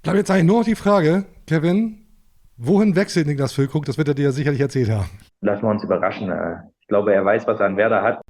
Bleibt jetzt eigentlich nur noch die Frage, Kevin, wohin wechselt Niklas Füllkrug? Das wird er dir ja sicherlich erzählt haben. Lassen wir uns überraschen. Ich glaube, er weiß, was er an Werder hat.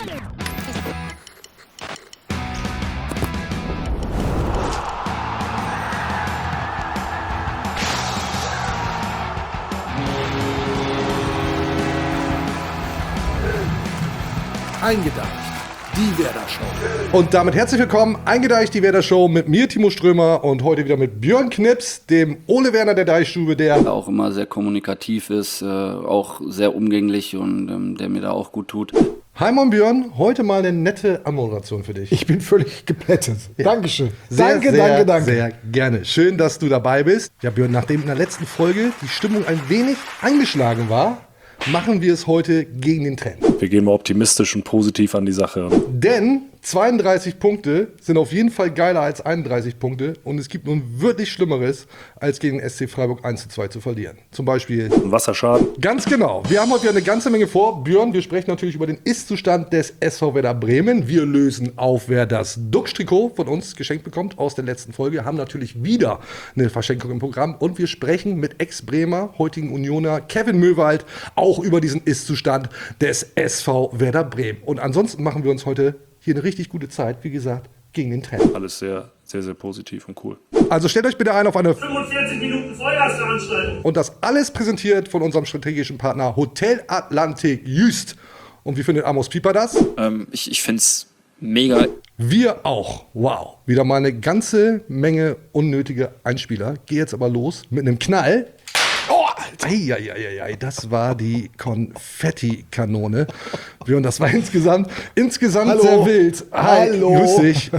Eingedeicht, die Werder-Show. Und damit herzlich willkommen, eingedeicht die Werder-Show mit mir, Timo Strömer, und heute wieder mit Björn Knips, dem Ole Werner der Deichstube, der auch immer sehr kommunikativ ist, auch sehr umgänglich und der mir da auch gut tut. Hi Mon Björn, heute mal eine nette Anmoderation für dich. Ich bin völlig geplättet. Ja. Dankeschön. Danke. Sehr gerne. Schön, dass du dabei bist. Ja Björn, nachdem in der letzten Folge die Stimmung ein wenig angeschlagen war, machen wir es heute gegen den Trend. Wir gehen mal optimistisch und positiv an die Sache. Denn 32 Punkte sind auf jeden Fall geiler als 31 Punkte und es gibt nun wirklich Schlimmeres, als gegen den SC Freiburg 1:2 zu verlieren. Zum Beispiel Ein Wasserschaden. Ganz genau. Wir haben heute wieder eine ganze Menge vor. Björn, wir sprechen natürlich über den Ist-Zustand des SV Werder Bremen. Wir lösen auf, wer das Duxch-Trikot von uns geschenkt bekommt aus der letzten Folge. Haben natürlich wieder eine Verschenkung im Programm. Und wir sprechen mit Ex-Bremer, heutigen Unioner Kevin Möwald auch über diesen Ist-Zustand des SV Werder Bremen. Und ansonsten machen wir uns heute hier eine richtig gute Zeit, wie gesagt, gegen den Trend. Alles sehr, sehr, sehr positiv und cool. Also stellt euch bitte ein auf eine 45 Minuten Vollgasveranstaltung. Und das alles präsentiert von unserem strategischen Partner Hotel Atlantik Jüst. Und wie findet Amos Pieper das? Ich finde es mega. Wir auch. Wow. Wieder mal eine ganze Menge unnötige Einspieler. Geh jetzt aber los mit einem Knall. Oh, Alter. Eieieiei, das war die Konfetti-Kanone. Und das war insgesamt Hallo. sehr wild. Hi, Hallo. grüß dich.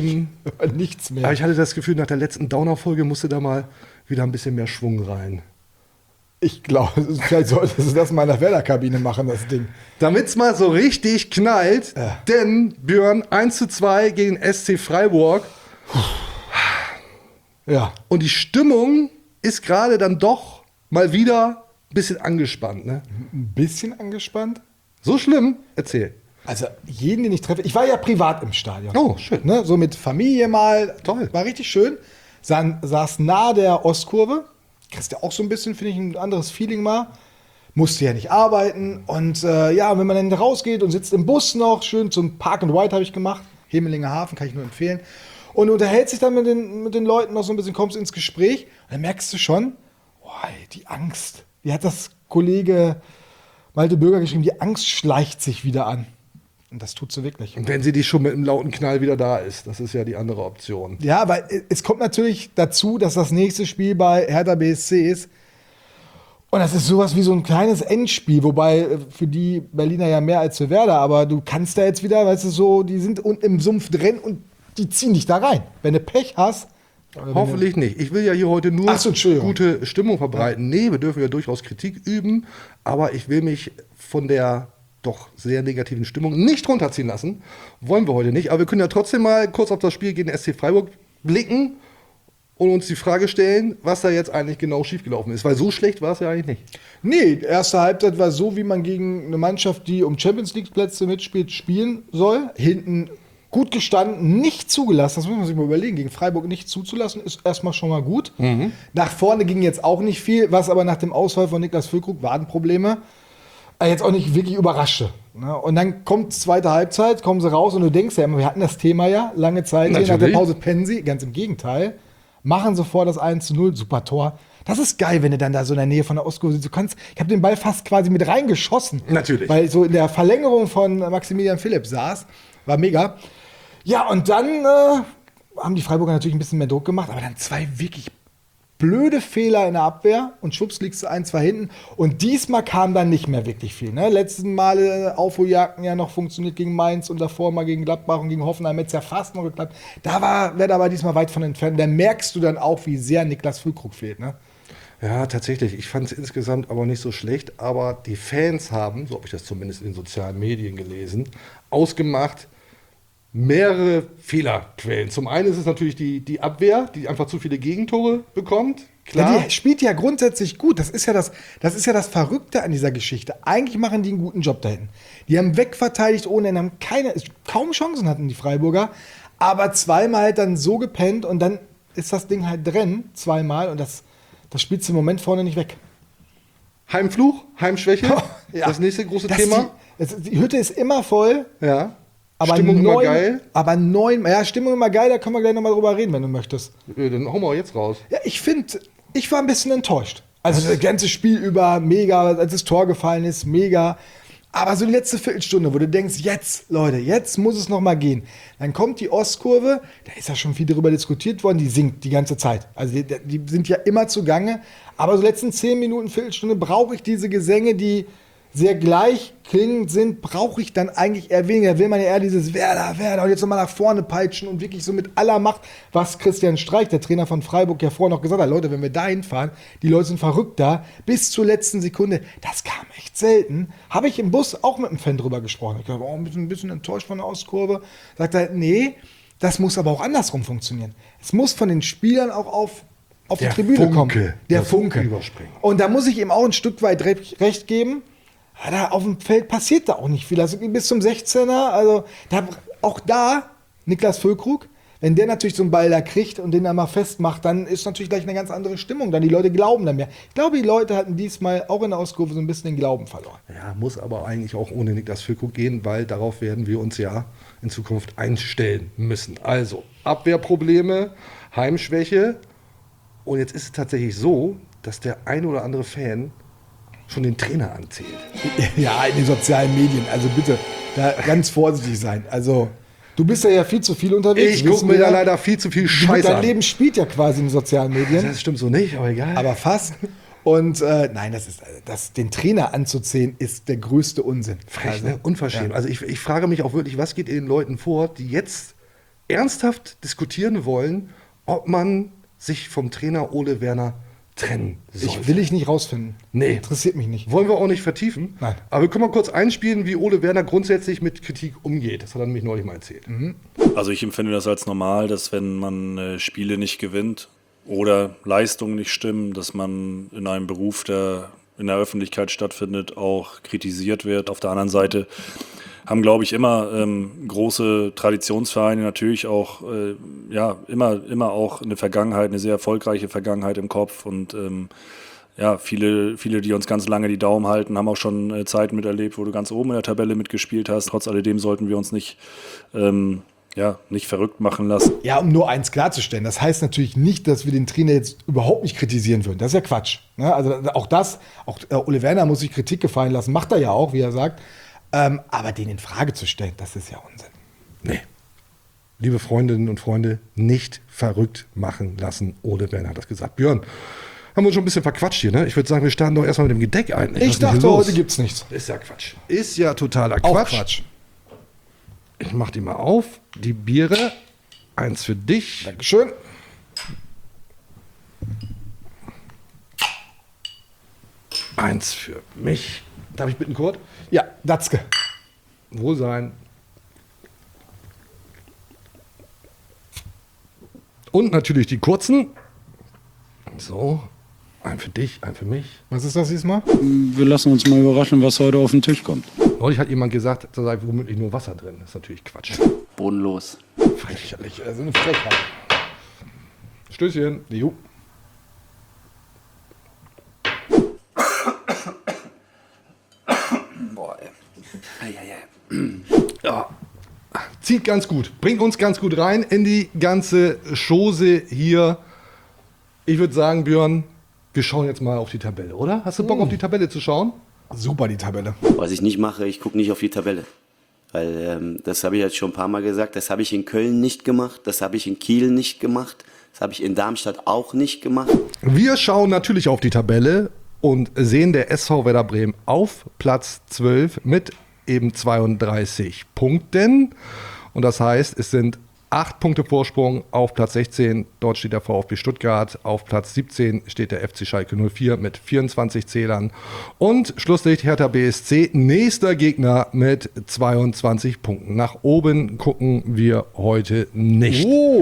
Nichts mehr. Aber ich hatte das Gefühl, nach der letzten Downer-Folge musste da mal wieder ein bisschen mehr Schwung rein. Ich glaube, vielleicht solltest du das mal in der Werder-Kabine machen, das Ding. Damit es mal so richtig knallt, denn Björn 1:2 gegen SC Freiburg. Ja. Und die Stimmung ist gerade dann doch mal wieder ein bisschen angespannt. Ne? Ein bisschen angespannt. So schlimm? Erzähl. Also jeden, den ich treffe. Ich war ja privat im Stadion. Oh, schön. Ne? So mit Familie mal. Toll. War richtig schön. Saß nahe der Ostkurve. Kriegst ja auch so ein bisschen, finde ich, ein anderes Feeling mal. Musste ja nicht arbeiten. Und ja, wenn man dann rausgeht und sitzt im Bus noch, schön zum Park and Ride habe ich gemacht. Hemelinger Hafen, kann ich nur empfehlen. Und unterhält sich dann mit den Leuten noch so ein bisschen, kommst ins Gespräch. Und dann merkst du schon, die Angst. Wie hat das Kollege Malte Bürger geschrieben? Die Angst schleicht sich wieder an. Und das tut sie wirklich. Und wenn sie die schon mit einem lauten Knall wieder da ist, das ist ja die andere Option. Ja, weil es kommt natürlich dazu, dass das nächste Spiel bei Hertha BSC ist. Und das ist sowas wie so ein kleines Endspiel, wobei für die Berliner ja mehr als für Werder, aber du kannst da jetzt wieder, weißt du, so, die sind unten im Sumpf drin und die ziehen dich da rein. Wenn du Pech hast. Hoffentlich nicht. Ich will ja hier heute nur Ach so, Entschuldigung. gute Stimmung verbreiten. Nee, wir dürfen ja durchaus Kritik üben, aber ich will mich von der doch sehr negativen Stimmung nicht runterziehen lassen. Wollen wir heute nicht. Aber wir können ja trotzdem mal kurz auf das Spiel gegen den SC Freiburg blicken und uns die Frage stellen, was da jetzt eigentlich genau schiefgelaufen ist. Weil so schlecht war es ja eigentlich nicht. Nee, die erste Halbzeit war so, wie man gegen eine Mannschaft, die um Champions-League-Plätze mitspielt, spielen soll. Hinten gut gestanden, nicht zugelassen, das muss man sich mal überlegen, gegen Freiburg nicht zuzulassen, ist erstmal schon mal gut. Nach vorne ging jetzt auch nicht viel, was aber nach dem Ausfall von Niklas Füllkrug Wadenprobleme jetzt auch nicht wirklich überraschte. Ne? Und dann kommt zweite Halbzeit, kommen sie raus und du denkst ja immer, wir hatten das Thema ja lange Zeit, hier nach der Pause pennen sie, ganz im Gegenteil, machen sofort das 1:0, super Tor. Das ist geil, wenn du dann da so in der Nähe von der Ostkurve sitzt. Ich habe den Ball fast quasi mit reingeschossen. Natürlich. Weil so in der Verlängerung von Maximilian Philipp saß, war mega. Ja, und dann haben die Freiburger natürlich ein bisschen mehr Druck gemacht, aber dann zwei wirklich blöde Fehler in der Abwehr und schwupps liegst du 1-2 hinten. Und diesmal kam dann nicht mehr wirklich viel. Ne? Letzten Male Aufholjagden ja noch funktioniert gegen Mainz und davor mal gegen Gladbach und gegen Hoffenheim hätte es ja fast noch geklappt. Da war Werder aber diesmal weit von entfernt. Da merkst du dann auch, wie sehr Niklas Füllkrug fehlt. Ne? Ja, tatsächlich. Ich fand es insgesamt aber nicht so schlecht. Aber die Fans haben, so habe ich das zumindest in den sozialen Medien gelesen, ausgemacht, mehrere Fehlerquellen. Zum einen ist es natürlich die Abwehr, die einfach zu viele Gegentore bekommt. Klar. Ja, die spielt ja grundsätzlich gut. Das ist ja das Verrückte an dieser Geschichte. Eigentlich machen die einen guten Job da hinten. Die haben wegverteidigt ohne Ende, haben kaum Chancen hatten die Freiburger, aber zweimal halt dann so gepennt und dann ist das Ding halt drin, zweimal, und das spielst du im Moment vorne nicht weg. Heimfluch, Heimschwäche, Ja. das nächste große Das Thema. Die Hütte ist immer voll, Ja. aber Stimmung immer geil. Aber 9, ja, Stimmung immer geil, da können wir gleich nochmal drüber reden, wenn du möchtest. Dann hauen wir jetzt raus. Ja, ich war ein bisschen enttäuscht. Also das ganze Spiel über mega, als das Tor gefallen ist, mega. Aber so die letzte Viertelstunde, wo du denkst, jetzt, Leute, jetzt muss es noch mal gehen. Dann kommt die Ostkurve, da ist ja schon viel darüber diskutiert worden, die singt die ganze Zeit. Also die sind ja immer zugange. Aber so letzten 10 Minuten, Viertelstunde brauche ich diese Gesänge, die sehr gleich klingend sind, brauche ich dann eigentlich eher weniger. Da will man ja eher dieses Werder und jetzt nochmal nach vorne peitschen und wirklich so mit aller Macht, was Christian Streich, der Trainer von Freiburg, ja vorher noch gesagt hat, Leute, wenn wir da hinfahren, die Leute sind verrückt da, bis zur letzten Sekunde, das kam echt selten. Habe ich im Bus auch mit einem Fan drüber gesprochen. Ich dachte, ein bisschen enttäuscht von der Ostkurve. Sagt er, nee, das muss aber auch andersrum funktionieren. Es muss von den Spielern auch auf die Der Tribüne Funke, kommen. Der Funke. überspringen. Und da muss ich ihm auch ein Stück weit recht geben. Ja, da auf dem Feld passiert da auch nicht viel. Also bis zum 16er, also auch da Niklas Füllkrug, wenn der natürlich so einen Ball da kriegt und den dann mal festmacht, dann ist natürlich gleich eine ganz andere Stimmung. Dann die Leute glauben dann mehr. Ich glaube, die Leute hatten diesmal auch in der Ostkurve so ein bisschen den Glauben verloren. Ja, muss aber eigentlich auch ohne Niklas Füllkrug gehen, weil darauf werden wir uns ja in Zukunft einstellen müssen. Also, Abwehrprobleme, Heimschwäche. Und jetzt ist es tatsächlich so, dass der ein oder andere Fan schon den Trainer anzählt. Ja, in den sozialen Medien. Also bitte da ganz vorsichtig sein. Also du bist ja viel zu viel unterwegs. Ich gucke mir da leider viel zu viel Scheiße Dein an. Leben spielt ja quasi in den sozialen Medien. Das stimmt so nicht, aber egal. Aber fast. Und nein, den Trainer anzuzählen, ist der größte Unsinn. Frech, ne? Unverschämt. Also ich frage mich auch wirklich, was geht in den Leuten vor, die jetzt ernsthaft diskutieren wollen, ob man sich vom Trainer Ole Werner trennen soll. Will ich nicht rausfinden. Nee. Interessiert mich nicht. Wollen wir auch nicht vertiefen. Nein. Aber wir können mal kurz einspielen, wie Ole Werner grundsätzlich mit Kritik umgeht. Das hat er nämlich neulich mal erzählt. Also ich empfinde das als normal, dass wenn man Spiele nicht gewinnt oder Leistungen nicht stimmen, dass man in einem Beruf, der in der Öffentlichkeit stattfindet, auch kritisiert wird. Auf der anderen Seite haben, glaube ich, immer große Traditionsvereine natürlich auch immer auch eine Vergangenheit, eine sehr erfolgreiche Vergangenheit im Kopf und viele, die uns ganz lange die Daumen halten, haben auch schon Zeiten miterlebt, wo du ganz oben in der Tabelle mitgespielt hast. Trotz alledem sollten wir uns nicht verrückt machen lassen. Ja, um nur eins klarzustellen, das heißt natürlich nicht, dass wir den Trainer jetzt überhaupt nicht kritisieren würden. Das ist ja Quatsch. Ne? Also auch Ole Werner muss sich Kritik gefallen lassen, macht er ja auch, wie er sagt. Aber den in Frage zu stellen, das ist ja Unsinn. Nee. Liebe Freundinnen und Freunde, nicht verrückt machen lassen. Ole Werner hat das gesagt. Björn, haben wir uns schon ein bisschen verquatscht hier, ne? Ich würde sagen, wir starten doch erstmal mit dem Gedeck ein. Ich dachte, heute gibt's nichts. Ist ja Quatsch. Ist ja totaler Auch Quatsch. Quatsch. Ich mach die mal auf. Die Biere. Eins für dich. Dankeschön. Eins für mich. Darf ich bitten, Kurt? Ja, Datzke. Wohlsein. Und natürlich die kurzen. So, ein für dich, ein für mich. Was ist das diesmal? Wir lassen uns mal überraschen, was heute auf den Tisch kommt. Neulich hat jemand gesagt, da sei womöglich nur Wasser drin. Das ist natürlich Quatsch. Bodenlos. Frechlich. Also eine Frechheit. Stößchen. Jo. Boah, ey. Ja. Zieht ganz gut. Bringt uns ganz gut rein in die ganze Chose hier. Ich würde sagen, Björn, wir schauen jetzt mal auf die Tabelle, oder? Hast du Bock auf die Tabelle zu schauen? Super, die Tabelle. Was ich nicht mache, ich gucke nicht auf die Tabelle. Weil das habe ich jetzt schon ein paar Mal gesagt, das habe ich in Köln nicht gemacht, das habe ich in Kiel nicht gemacht, das habe ich in Darmstadt auch nicht gemacht. Wir schauen natürlich auf die Tabelle und sehen der SV Werder Bremen auf Platz 12 mit eben 32 Punkten. Und das heißt, es sind 8 Punkte Vorsprung auf Platz 16. Dort steht der VfB Stuttgart. Auf Platz 17 steht der FC Schalke 04 mit 24 Zählern. Und Schlusslicht Hertha BSC, nächster Gegner mit 22 Punkten. Nach oben gucken wir heute nicht. Oh,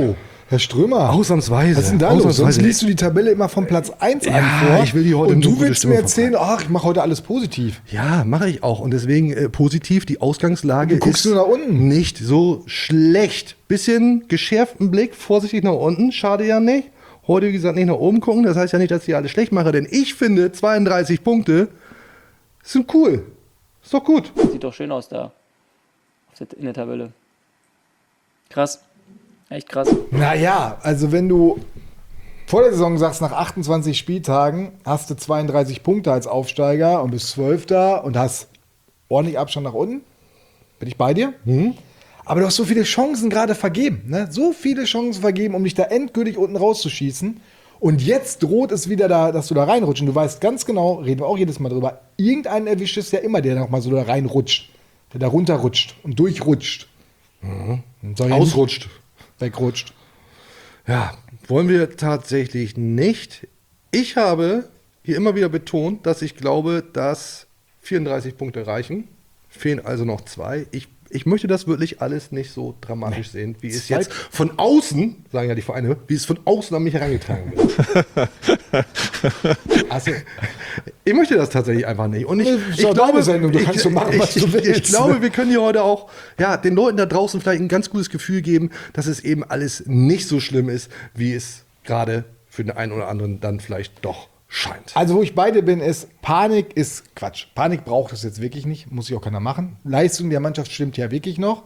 Herr Strömer. Ausnahmsweise. Was ist denn da los? Sonst Ausnahmsweise. liest du die Tabelle immer von Platz 1 an Ja, vor. ich will die heute und nur du gute willst mir Stimmung erzählen, ach, ich mache heute alles positiv. Ja, mache ich auch. Und deswegen positiv, die Ausgangslage Du guckst ist nur nach unten. nicht so schlecht. Bisschen geschärften Blick, vorsichtig nach unten, schade ja nicht. Heute, wie gesagt, nicht nach oben gucken, das heißt ja nicht, dass ich alles schlecht mache, denn ich finde, 32 Punkte sind cool. Ist doch gut. Sieht doch schön aus da. In der Tabelle. Krass. Echt krass. Naja, also wenn du vor der Saison sagst, nach 28 Spieltagen hast du 32 Punkte als Aufsteiger und bist 12. und hast ordentlich Abstand nach unten, bin ich bei dir. Aber du hast so viele Chancen gerade vergeben. Ne? So viele Chancen vergeben, um dich da endgültig unten rauszuschießen. Und jetzt droht es wieder da, dass du da reinrutschst. Und du weißt ganz genau, reden wir auch jedes Mal drüber, irgendeinen erwischt es ja immer, der noch mal so da reinrutscht. Der da runterrutscht und durchrutscht. Und soll ja nicht Ausrutscht. wegrutscht. Ja, wollen wir tatsächlich nicht. Ich habe hier immer wieder betont, dass ich glaube, dass 34 Punkte reichen. Fehlen also noch 2. Ich möchte das wirklich alles nicht so dramatisch sehen, wie es jetzt von außen, sagen ja die Vereine, wie es von außen an mich herangetragen wird. Also, ich möchte das tatsächlich einfach nicht. Und ist doch deine Sendung, du kannst so machen, was du willst. Ich glaube, wir können hier heute auch den Leuten da draußen vielleicht ein ganz gutes Gefühl geben, dass es eben alles nicht so schlimm ist, wie es gerade für den einen oder anderen dann vielleicht doch scheint. Also, wo ich beide bin, ist, Panik ist Quatsch. Panik braucht es jetzt wirklich nicht, muss sich auch keiner machen. Leistung der Mannschaft stimmt ja wirklich noch.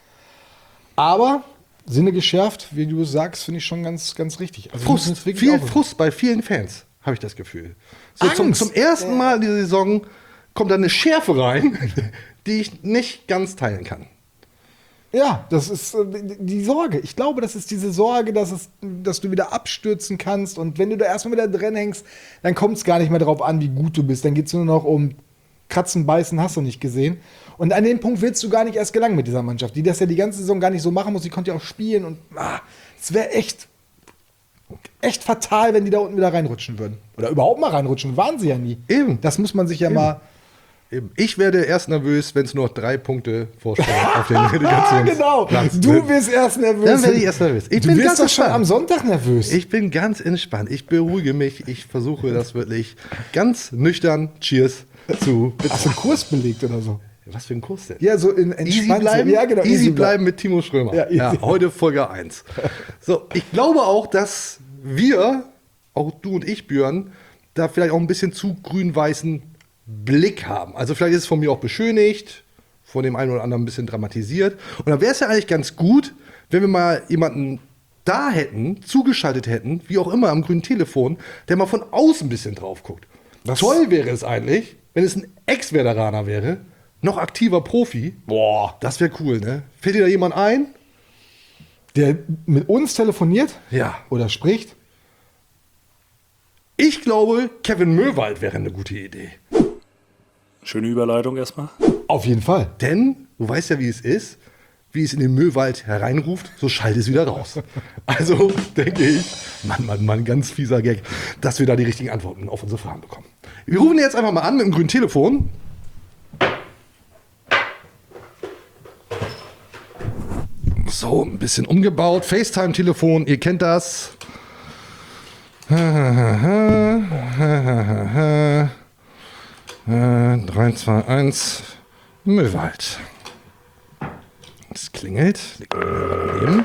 Aber Sinne geschärft, wie du sagst, finde ich schon ganz, ganz richtig. Also Frust, viel Frust bei vielen Fans, habe ich das Gefühl. So zum ersten Mal in dieser Saison kommt da eine Schärfe rein, die ich nicht ganz teilen kann. Ja, das ist die Sorge. Ich glaube, das ist diese Sorge, dass du wieder abstürzen kannst. Und wenn du da erstmal wieder drin hängst, dann kommt es gar nicht mehr darauf an, wie gut du bist. Dann geht es nur noch um Kratzen, Beißen, hast du nicht gesehen. Und an den Punkt willst du gar nicht erst gelangen mit dieser Mannschaft, die das ja die ganze Saison gar nicht so machen muss. Die konnte ja auch spielen. Und es wäre echt fatal, wenn die da unten wieder reinrutschen würden. Oder überhaupt mal reinrutschen. Waren sie ja nie. Eben. Das muss man sich ja mal... Eben. Ich werde erst nervös, wenn es nur noch 3 Punkte vorstellen auf den Relegationsplatz. Genau, du wirst erst nervös. Dann werde ich erst nervös. Ich Du bin wirst ganz doch schon entspannt. am Sonntag nervös. Ich bin ganz entspannt. Ich beruhige mich. Ich versuche das wirklich ganz nüchtern. Cheers zu. Hast du einen Kurs belegt oder so? Was für ein Kurs denn? Ja, so in Easy entspannt. bleiben, Ja, genau. easy bleiben mit Timo Schrömer. Ja, easy. Heute Folge 1. So, ich glaube auch, dass wir, auch du und ich, Björn, da vielleicht auch ein bisschen zu grün-weißen Blick haben. Also vielleicht ist es von mir auch beschönigt, von dem einen oder anderen ein bisschen dramatisiert. Und dann wäre es ja eigentlich ganz gut, wenn wir mal jemanden da hätten, zugeschaltet hätten, wie auch immer am grünen Telefon, der mal von außen ein bisschen drauf guckt. Toll wäre es eigentlich, wenn es ein Ex-Veteraner wäre, noch aktiver Profi. Boah, das wäre cool, ne? Fällt dir da jemand ein? Der mit uns telefoniert? Ja. Oder spricht? Ich glaube, Kevin Möwald wäre eine gute Idee. Schöne Überleitung erstmal. Auf jeden Fall. Denn, du weißt ja, wie es ist, wie es in den Möwald hereinruft, so schallt es wieder raus. Also denke ich, Mann, ganz fieser Gag, dass wir da die richtigen Antworten auf unsere Fragen bekommen. Wir rufen jetzt einfach mal an mit dem grünen Telefon. So, ein bisschen umgebaut. FaceTime-Telefon, ihr kennt das. 3, 2, 1, Möwald. Es klingelt. Leg mal den Hörer daneben.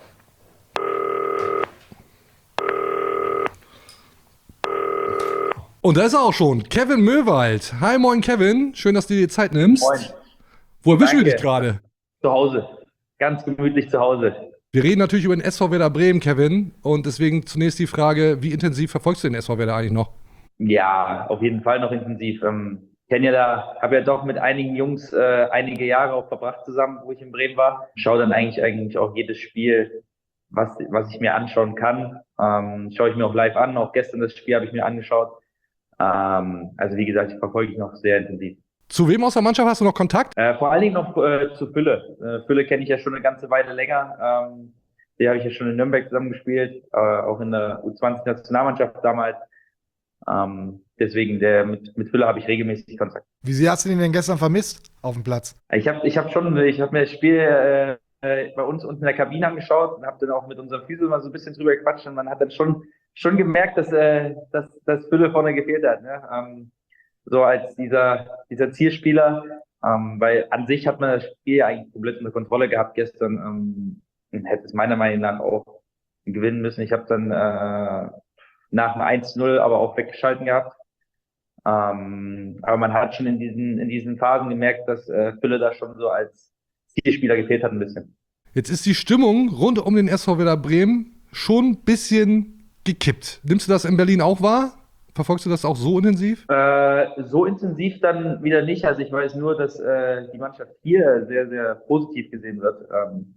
Und da ist er auch schon. Kevin Möwald. Hi, moin Kevin. Schön, dass du dir Zeit nimmst. Moin. Wo erwischen wir Danke. dich gerade? Zu Hause. Ganz gemütlich zu Hause. Wir reden natürlich über den SV Werder Bremen, Kevin. Und deswegen zunächst die Frage, wie intensiv verfolgst du den SV Werder eigentlich noch? Ja, auf jeden Fall noch intensiv. Habe ja doch mit einigen Jungs einige Jahre auch verbracht zusammen, wo ich in Bremen war. Schaue dann eigentlich auch jedes Spiel, was ich mir anschauen kann. Schaue ich mir auch live an. Auch gestern das Spiel habe ich mir angeschaut. Also wie gesagt, verfolge ich noch sehr intensiv. Zu wem aus der Mannschaft hast du noch Kontakt? Vor allen Dingen noch zu Fülle. Fülle kenne ich ja schon eine ganze Weile länger. Die habe ich ja schon in Nürnberg zusammengespielt, auch in der U20-Nationalmannschaft damals. Deswegen mit Fülle habe ich regelmäßig Kontakt. Wie sehr hast du ihn denn gestern vermisst auf dem Platz? Ich habe mir das Spiel bei uns unten in der Kabine angeschaut und habe dann auch mit unserem Physio mal so ein bisschen drüber gequatscht und man hat dann schon gemerkt, dass Fülle vorne gefehlt hat, ne? So als dieser Zielspieler, weil an sich hat man das Spiel ja eigentlich komplett unter Kontrolle gehabt gestern, und hätte es meiner Meinung nach auch gewinnen müssen. Ich habe dann nach dem 1-0 aber auch weggeschalten gehabt. Aber man hat schon in diesen Phasen gemerkt, dass Fülle da schon so als Zielspieler gefehlt hat ein bisschen. Jetzt ist die Stimmung rund um den SV Werder Bremen schon ein bisschen gekippt. Nimmst du das in Berlin auch wahr? Verfolgst du das auch so intensiv? So intensiv dann wieder nicht. Also ich weiß nur, dass die Mannschaft hier sehr, sehr positiv gesehen wird.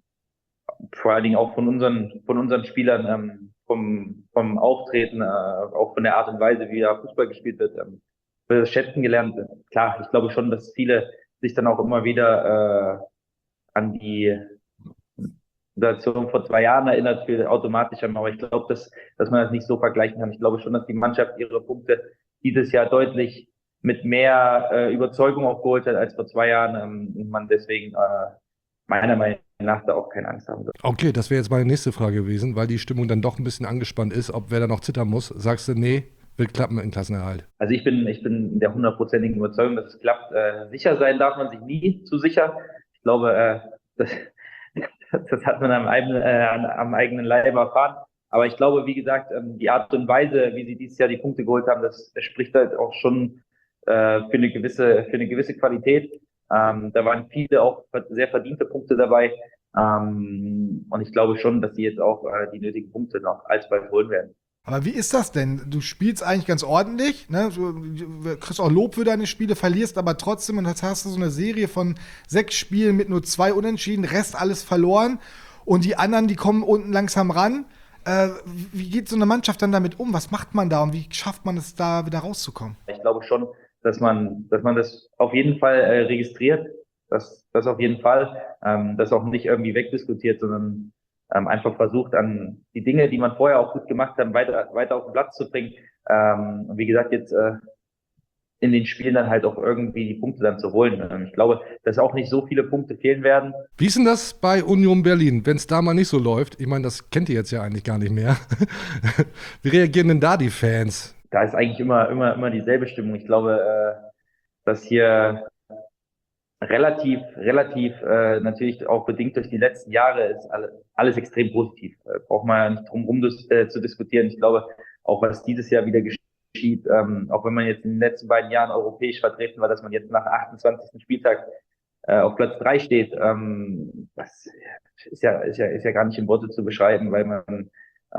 Vor allen Dingen auch von unseren Spielern, vom Auftreten, auch von der Art und Weise, wie da Fußball gespielt wird, wird das schätzen gelernt. Klar, ich glaube schon, dass viele sich dann auch immer wieder an die Situation vor 2 Jahren erinnert, viel automatischer, aber ich glaube, dass man das nicht so vergleichen kann. Ich glaube schon, dass die Mannschaft ihre Punkte dieses Jahr deutlich mit mehr Überzeugung aufgeholt hat als vor 2 Jahren, und man deswegen meiner Meinung nach da auch keine Angst haben wird. Okay, das wäre jetzt meine nächste Frage gewesen, weil die Stimmung dann doch ein bisschen angespannt ist, ob wer da noch zittern muss. Sagst du, nee, wird klappen mit dem Klassenerhalt? Also ich bin der 100%igen Überzeugung, dass es klappt. Sicher sein darf man sich nie zu sicher. Ich glaube, das hat man am eigenen Leib erfahren. Aber ich glaube, wie gesagt, die Art und Weise, wie sie dieses Jahr die Punkte geholt haben, das spricht halt auch schon für eine gewisse Qualität. Da waren viele auch sehr verdiente Punkte dabei. Und ich glaube schon, dass sie jetzt auch die nötigen Punkte noch alsbald holen werden. Aber wie ist das denn? Du spielst eigentlich ganz ordentlich, ne? Du kriegst auch Lob für deine Spiele, verlierst aber trotzdem und jetzt hast du so eine Serie von 6 Spielen mit nur 2 Unentschieden, Rest alles verloren und die anderen, die kommen unten langsam ran. Wie geht so eine Mannschaft dann damit um? Was macht man da und wie schafft man es da wieder rauszukommen? Ich glaube schon, dass man das auf jeden Fall registriert, das auf jeden Fall, das auch nicht irgendwie wegdiskutiert, sondern einfach versucht, an die Dinge, die man vorher auch gut gemacht hat, weiter auf den Platz zu bringen. Und wie gesagt, jetzt in den Spielen dann halt auch irgendwie die Punkte dann zu holen. Ich glaube, dass auch nicht so viele Punkte fehlen werden. Wie ist denn das bei Union Berlin, wenn es da mal nicht so läuft? Ich meine, das kennt ihr jetzt ja eigentlich gar nicht mehr. Wie reagieren denn da die Fans? Da ist eigentlich immer dieselbe Stimmung. Ich glaube, dass hier relativ natürlich auch bedingt durch die letzten Jahre ist alles extrem positiv. Braucht man ja nicht drum rum zu diskutieren. Ich glaube, auch was dieses Jahr wieder geschieht, auch wenn man jetzt in den letzten beiden Jahren europäisch vertreten war, dass man jetzt nach 28. Spieltag auf Platz 3 steht, das ist ja gar nicht in Worte zu beschreiben, weil man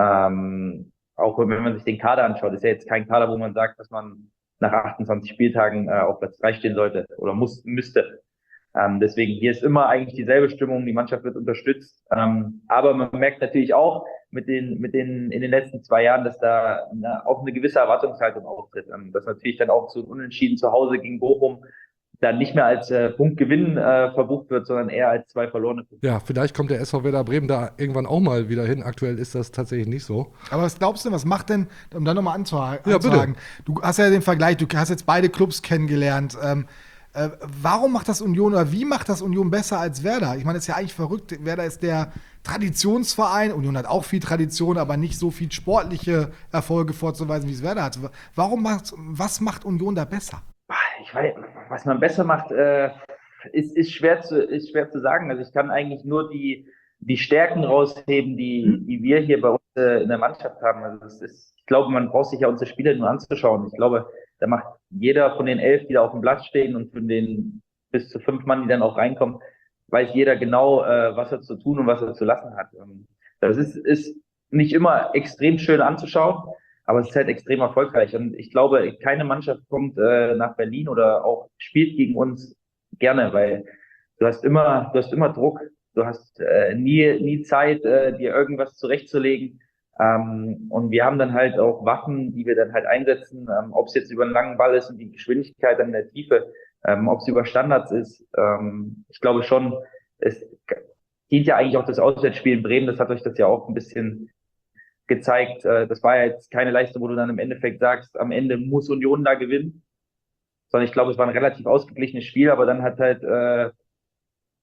auch wenn man sich den Kader anschaut, ist ja jetzt kein Kader, wo man sagt, dass man nach 28 Spieltagen auf Platz 3 stehen sollte oder müsste. Deswegen, hier ist immer eigentlich dieselbe Stimmung, die Mannschaft wird unterstützt. Aber man merkt natürlich auch in den letzten 2 Jahren, dass da auch eine gewisse Erwartungshaltung auftritt. Dass natürlich dann auch so ein Unentschieden zu Hause gegen Bochum dann nicht mehr als Punktgewinn verbucht wird, sondern eher als 2 verlorene Punkte. Ja, vielleicht kommt der SV Werder Bremen da irgendwann auch mal wieder hin. Aktuell ist das tatsächlich nicht so. Aber was glaubst du, was macht denn, um da nochmal anzuhaken, bitte. du hast ja den Vergleich, du hast jetzt beide Clubs kennengelernt. Warum macht das Union oder wie macht das Union besser als Werder? Ich meine, das ist ja eigentlich verrückt. Werder ist der Traditionsverein. Union hat auch viel Tradition, aber nicht so viel sportliche Erfolge vorzuweisen, wie es Werder hat. Was macht Union da besser? Ich weiß, was man besser macht, ist schwer zu sagen. Also ich kann eigentlich nur die Stärken rausheben, die wir hier bei uns in der Mannschaft haben. Also ich glaube, man braucht sich ja unsere Spiele nur anzuschauen. Ich glaube, da macht jeder von den 11, die da auf dem Platz stehen und von den bis zu 5 Mann, die dann auch reinkommen, weiß jeder genau, was er zu tun und was er zu lassen hat. Das ist nicht immer extrem schön anzuschauen, aber es ist halt extrem erfolgreich. Und ich glaube, keine Mannschaft kommt nach Berlin oder auch spielt gegen uns gerne, weil du hast immer Druck, du hast nie Zeit, dir irgendwas zurechtzulegen. Und wir haben dann halt auch Waffen, die wir dann halt einsetzen, ob es jetzt über einen langen Ball ist und die Geschwindigkeit dann in der Tiefe, ob es über Standards ist. Ich glaube schon, es dient ja eigentlich auch das Auswärtsspiel in Bremen, das hat euch das ja auch ein bisschen gezeigt. Das war ja jetzt keine Leistung, wo du dann im Endeffekt sagst, am Ende muss Union da gewinnen, sondern ich glaube, es war ein relativ ausgeglichenes Spiel, aber dann hat halt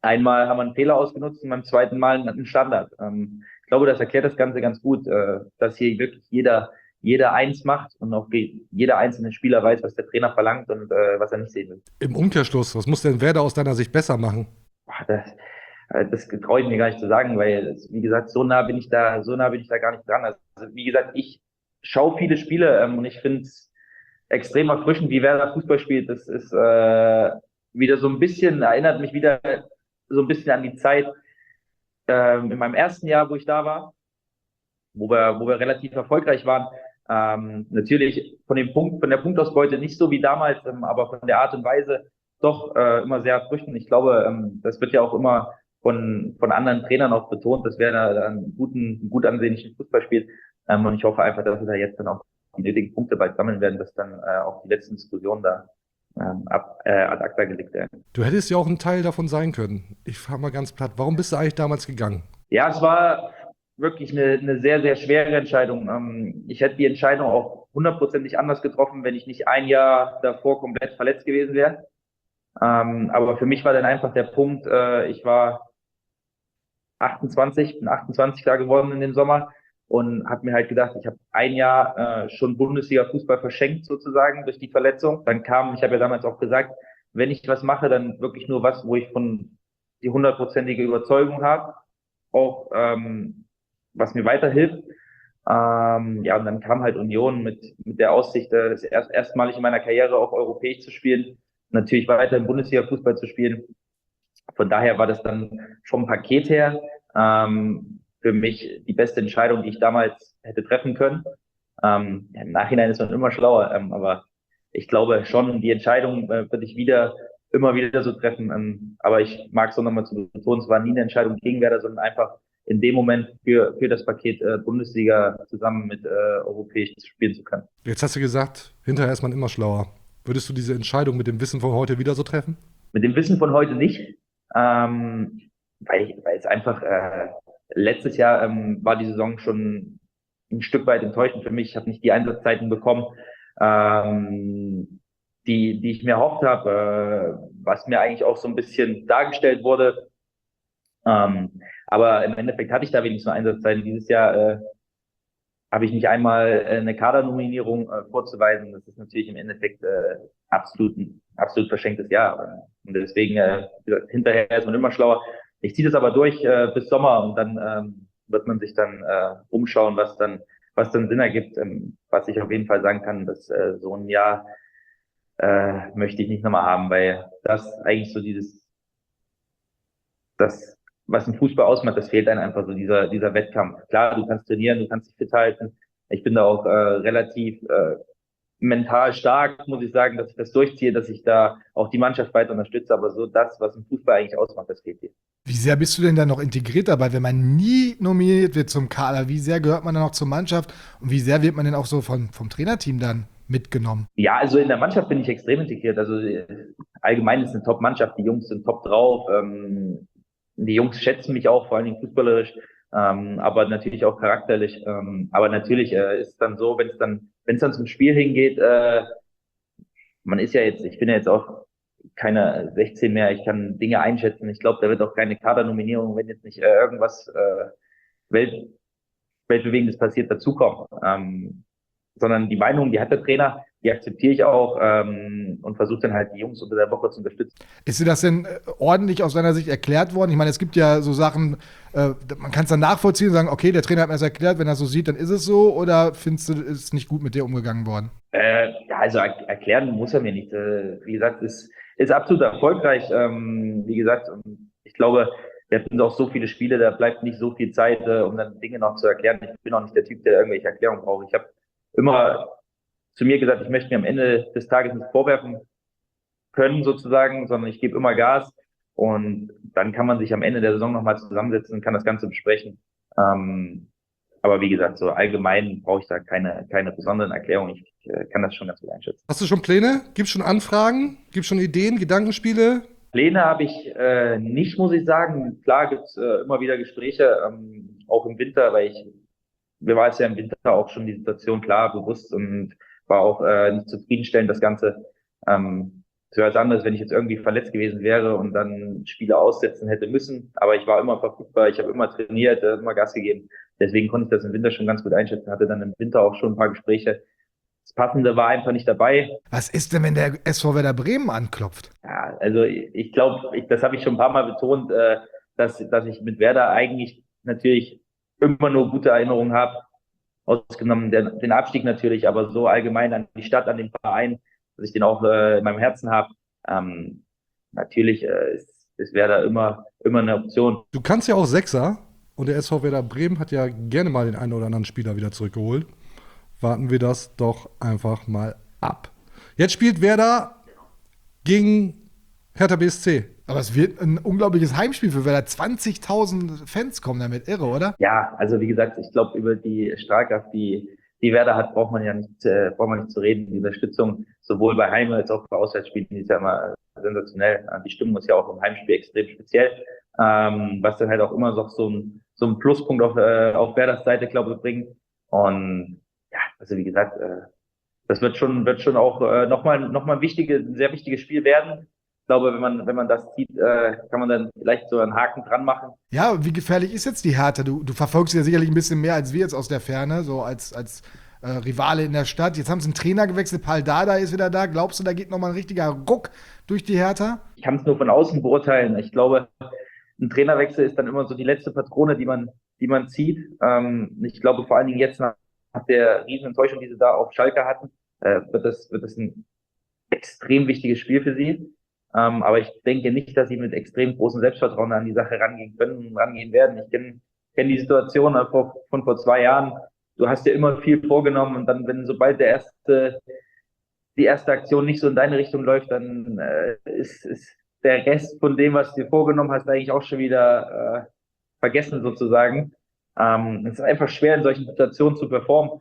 einmal haben wir einen Fehler ausgenutzt und beim zweiten Mal einen Standard. Ich glaube, das erklärt das Ganze ganz gut, dass hier wirklich jeder eins macht und auch jeder einzelne Spieler weiß, was der Trainer verlangt und was er nicht sehen will. Im Umkehrschluss, was muss denn Werder aus deiner Sicht besser machen? Das traue ich mir gar nicht zu sagen, weil, wie gesagt, so nah bin ich da gar nicht dran. Also, wie gesagt, ich schaue viele Spiele und ich finde es extrem erfrischend, wie Werder Fußball spielt. Das ist wieder so ein bisschen, erinnert mich wieder so ein bisschen an die Zeit in meinem ersten Jahr, wo ich da war, wo wir relativ erfolgreich waren. Natürlich von der Punktausbeute nicht so wie damals, aber von der Art und Weise doch immer sehr erfrischend. Ich glaube, das wird ja auch immer von anderen Trainern auch betont, dass Werder einen gut ansehnlichen Fußball spielt. Und ich hoffe einfach, dass wir da jetzt dann auch die nötigen Punkte bald sammeln werden, dass dann auch die letzten Diskussionen da ad acta gelegt werden. Du hättest ja auch ein Teil davon sein können. Ich frage mal ganz platt, warum bist du eigentlich damals gegangen? Ja, es war wirklich eine sehr, sehr schwere Entscheidung. Ich hätte die Entscheidung auch 100%ig anders getroffen, wenn ich nicht ein Jahr davor komplett verletzt gewesen wäre. Aber für mich war dann einfach der Punkt, ich war 28 da geworden in dem Sommer und habe mir halt gedacht, ich habe ein Jahr schon Bundesliga-Fußball verschenkt sozusagen durch die Verletzung. Dann ich habe ja damals auch gesagt, wenn ich was mache, dann wirklich nur was, wo ich von die 100%ige Überzeugung habe, auch was mir weiterhilft. Ja, und dann kam halt Union mit der Aussicht, erstmalig in meiner Karriere auch europäisch zu spielen, natürlich weiter im Bundesliga-Fußball zu spielen. Von daher war das dann vom Paket her für mich die beste Entscheidung, die ich damals hätte treffen können. Im Nachhinein ist man immer schlauer, aber ich glaube schon, die Entscheidung würde ich immer wieder so treffen. Aber ich mag es auch nochmal zu betonen, es war nie eine Entscheidung gegen Werder, sondern einfach in dem Moment für das Paket Bundesliga zusammen mit europäisch spielen zu können. Jetzt hast du gesagt, hinterher ist man immer schlauer. Würdest du diese Entscheidung mit dem Wissen von heute wieder so treffen? Mit dem Wissen von heute nicht, weil es einfach letztes Jahr war die Saison schon ein Stück weit enttäuschend für mich. Ich habe nicht die Einsatzzeiten bekommen, die ich mir erhofft habe, was mir eigentlich auch so ein bisschen dargestellt wurde. Aber im Endeffekt hatte ich da wenigstens nur Einsatzzeiten. Dieses Jahr habe ich nicht einmal eine Kadernominierung vorzuweisen. Das ist natürlich im Endeffekt absolut verschenktes Jahr. Und deswegen, hinterher ist man immer schlauer. Ich ziehe das aber durch bis Sommer und dann wird man sich dann umschauen, was dann Sinn ergibt. Was ich auf jeden Fall sagen kann, dass so ein Jahr möchte ich nicht nochmal haben, weil das eigentlich so das, was ein Fußball ausmacht, das fehlt einem einfach so, dieser Wettkampf. Klar, du kannst trainieren, du kannst dich fit halten. Ich bin da auch relativ mental stark, muss ich sagen, dass ich das durchziehe, dass ich da auch die Mannschaft weiter unterstütze, aber so das, was ein Fußball eigentlich ausmacht, das fehlt hier. Wie sehr bist du denn da noch integriert dabei, wenn man nie nominiert wird zum Kader? Wie sehr gehört man dann noch zur Mannschaft und wie sehr wird man denn auch so vom Trainerteam dann mitgenommen? Ja, also in der Mannschaft bin ich extrem integriert. Also allgemein ist eine Top-Mannschaft, die Jungs sind top drauf. Die Jungs schätzen mich auch, vor allen Dingen fußballerisch, aber natürlich auch charakterlich. Aber natürlich ist es dann so, wenn es dann zum Spiel hingeht, ich bin ja jetzt auch keine 16 mehr, ich kann Dinge einschätzen. Ich glaube, da wird auch keine Kadernominierung, wenn jetzt nicht irgendwas Weltbewegendes passiert, dazukommen. Sondern die Meinung, die hat der Trainer, die akzeptiere ich auch und versuche dann halt die Jungs unter der Woche zu unterstützen. Ist dir das denn ordentlich aus deiner Sicht erklärt worden? Ich meine, es gibt ja so Sachen, man kann es dann nachvollziehen und sagen, okay, der Trainer hat mir das erklärt, wenn er so sieht, dann ist es so, oder findest du, ist nicht gut mit dir umgegangen worden? Ja, also erklären muss er mir nicht. Wie gesagt, ist absolut erfolgreich. Wie gesagt, ich glaube, wir hatten auch so viele Spiele, da bleibt nicht so viel Zeit, um dann Dinge noch zu erklären. Ich bin auch nicht der Typ, der irgendwelche Erklärungen braucht. Ich habe immer zu mir gesagt, ich möchte mir am Ende des Tages nicht vorwerfen können sozusagen, sondern ich gebe immer Gas und dann kann man sich am Ende der Saison nochmal zusammensetzen und kann das Ganze besprechen. Aber wie gesagt, so allgemein brauche ich da keine besonderen Erklärungen. Ich kann das schon ganz gut einschätzen. Hast du schon Pläne? Gibt's schon Anfragen? Gibt's schon Ideen, Gedankenspiele? Pläne habe ich nicht, muss ich sagen. Klar gibt's immer wieder Gespräche, auch im Winter, weil mir war es ja im Winter auch schon die Situation klar bewusst und war auch nicht zufriedenstellend, das Ganze. Es wäre was anderes, wenn ich jetzt irgendwie verletzt gewesen wäre und dann Spiele aussetzen hätte müssen. Aber ich war immer verfügbar, ich habe immer trainiert, immer Gas gegeben. Deswegen konnte ich das im Winter schon ganz gut einschätzen. Hatte dann im Winter auch schon ein paar Gespräche. Das Passende war einfach nicht dabei. Was ist denn, wenn der SV Werder Bremen anklopft? Ja, also ich glaube, das habe ich schon ein paar Mal betont, dass ich mit Werder eigentlich natürlich immer nur gute Erinnerungen habe. Ausgenommen den Abstieg natürlich, aber so allgemein an die Stadt, an den Verein, dass ich den auch in meinem Herzen habe. Natürlich ist Werder immer eine Option. Du kannst ja auch Sechser und der SV Werder Bremen hat ja gerne mal den einen oder anderen Spieler wieder zurückgeholt. Warten wir das doch einfach mal ab. Jetzt spielt Werder gegen Hertha BSC. Aber es wird ein unglaubliches Heimspiel für Werder. 20.000 Fans kommen damit, irre, oder? Ja, also wie gesagt, ich glaube, über die Strahlkraft, die Werder hat, braucht man nicht zu reden. Die Unterstützung sowohl bei Heim- als auch bei Auswärtsspielen, die ist ja immer sensationell. Die Stimmung ist ja auch im Heimspiel extrem speziell, was dann halt auch immer so ein Pluspunkt auf Werders Seite, glaube ich, bringt. Und ja, also wie gesagt, das wird schon auch nochmal ein sehr wichtiges Spiel werden. Ich glaube, wenn man das sieht, kann man dann vielleicht so einen Haken dran machen. Ja, wie gefährlich ist jetzt die Hertha? Du verfolgst sie ja sicherlich ein bisschen mehr als wir jetzt aus der Ferne, so als Rivale in der Stadt. Jetzt haben sie einen Trainer gewechselt, Pal Dardai ist wieder da. Glaubst du, da geht nochmal ein richtiger Ruck durch die Hertha? Ich kann es nur von außen beurteilen. Ich glaube, ein Trainerwechsel ist dann immer so die letzte Patrone, die man zieht. Ich glaube, vor allen Dingen jetzt nach der riesen Enttäuschung, die sie da auf Schalke hatten, wird das ein extrem wichtiges Spiel für sie. Aber ich denke nicht, dass sie mit extrem großem Selbstvertrauen an die Sache rangehen werden. Ich kenne die Situation von vor 2 Jahren. Du hast dir immer viel vorgenommen und dann, sobald die erste Aktion nicht so in deine Richtung läuft, dann ist der Rest von dem, was du dir vorgenommen hast, eigentlich auch schon wieder vergessen sozusagen. Es ist einfach schwer, in solchen Situationen zu performen.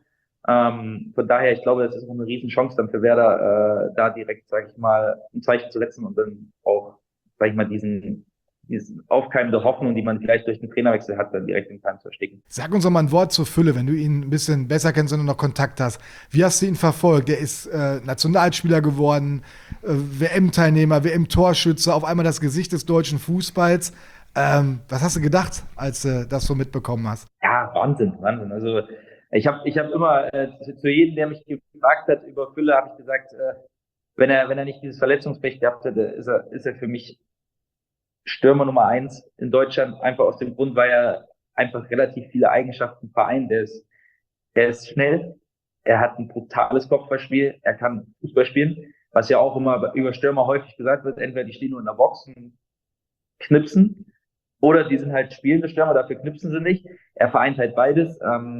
Von daher, ich glaube, das ist auch eine Riesenchance dann für Werder, da direkt, sage ich mal, ein Zeichen zu setzen und dann auch, sage ich mal, diesen aufkeimende Hoffnung, die man vielleicht durch den Trainerwechsel hat, dann direkt im Keim zu ersticken. Sag uns doch mal ein Wort zur Fülle, wenn du ihn ein bisschen besser kennst und noch Kontakt hast. Wie hast du ihn verfolgt? Der ist Nationalspieler geworden, WM-Teilnehmer, WM-Torschütze, auf einmal das Gesicht des deutschen Fußballs. Was hast du gedacht, als du das so mitbekommen hast? Ja, Wahnsinn. Also ich hab immer zu jedem, der mich gefragt hat über Fülle, habe ich gesagt, wenn er nicht dieses Verletzungspech gehabt hätte, ist er für mich Stürmer Nummer 1 in Deutschland, einfach aus dem Grund, weil er einfach relativ viele Eigenschaften vereint. Der ist schnell, er hat ein brutales Kopfballspiel, er kann Fußball spielen, was ja auch immer über Stürmer häufig gesagt wird, entweder die stehen nur in der Box und knipsen, oder die sind halt spielende Stürmer, dafür knipsen sie nicht. Er vereint halt beides.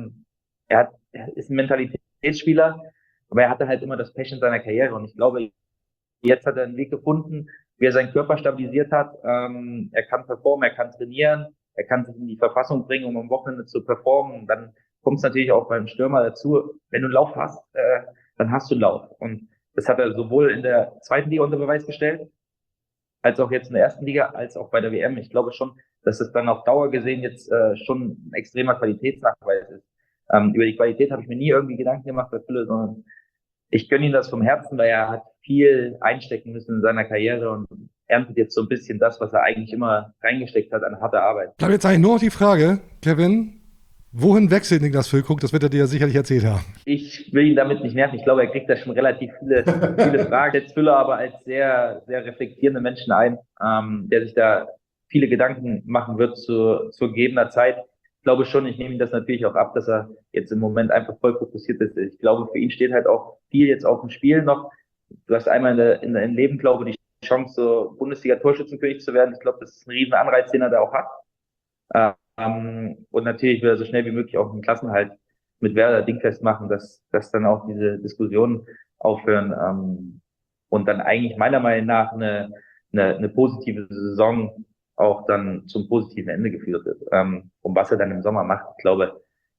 Er ist ein Mentalitätsspieler, aber er hatte halt immer das Pech in seiner Karriere und ich glaube, jetzt hat er einen Weg gefunden, wie er seinen Körper stabilisiert hat. Er kann performen, er kann trainieren, er kann sich in die Verfassung bringen, um am Wochenende zu performen. Und dann kommt es natürlich auch beim Stürmer dazu, wenn du einen Lauf hast, dann hast du einen Lauf. Und das hat er sowohl in der 2. Liga unter Beweis gestellt, als auch jetzt in der 1. Liga, als auch bei der WM. Ich glaube schon, dass es dann auf Dauer gesehen jetzt schon ein extremer Qualitätsnachweis ist. Über die Qualität habe ich mir nie irgendwie Gedanken gemacht, sondern ich gönne ihm das vom Herzen, weil er hat viel einstecken müssen in seiner Karriere und erntet jetzt so ein bisschen das, was er eigentlich immer reingesteckt hat an harter Arbeit. Bleibt jetzt eigentlich nur noch die Frage, Kevin, wohin wechselt Niklas Füllkrug? Das wird er dir ja sicherlich erzählt haben. Ich will ihn damit nicht nerven. Ich glaube, er kriegt da schon relativ viele Fragen. Jetzt Füller aber als sehr, sehr reflektierende Menschen ein, der sich da viele Gedanken machen wird zu gegebener Zeit. Ich glaube schon, ich nehme ihm das natürlich auch ab, dass er jetzt im Moment einfach voll fokussiert ist. Ich glaube, für ihn steht halt auch viel jetzt auf dem Spiel noch. Du hast einmal in deinem Leben, glaube ich, die Chance, so Bundesliga-Torschützenkönig zu werden. Ich glaube, das ist ein riesen Anreiz, den er da auch hat. Und natürlich will er so schnell wie möglich auch einen Klassenhalt mit Werder dingfest machen, dass dann auch diese Diskussionen aufhören und dann eigentlich meiner Meinung nach eine positive Saison auch dann zum positiven Ende geführt wird. Und was er dann im Sommer macht, ich glaube,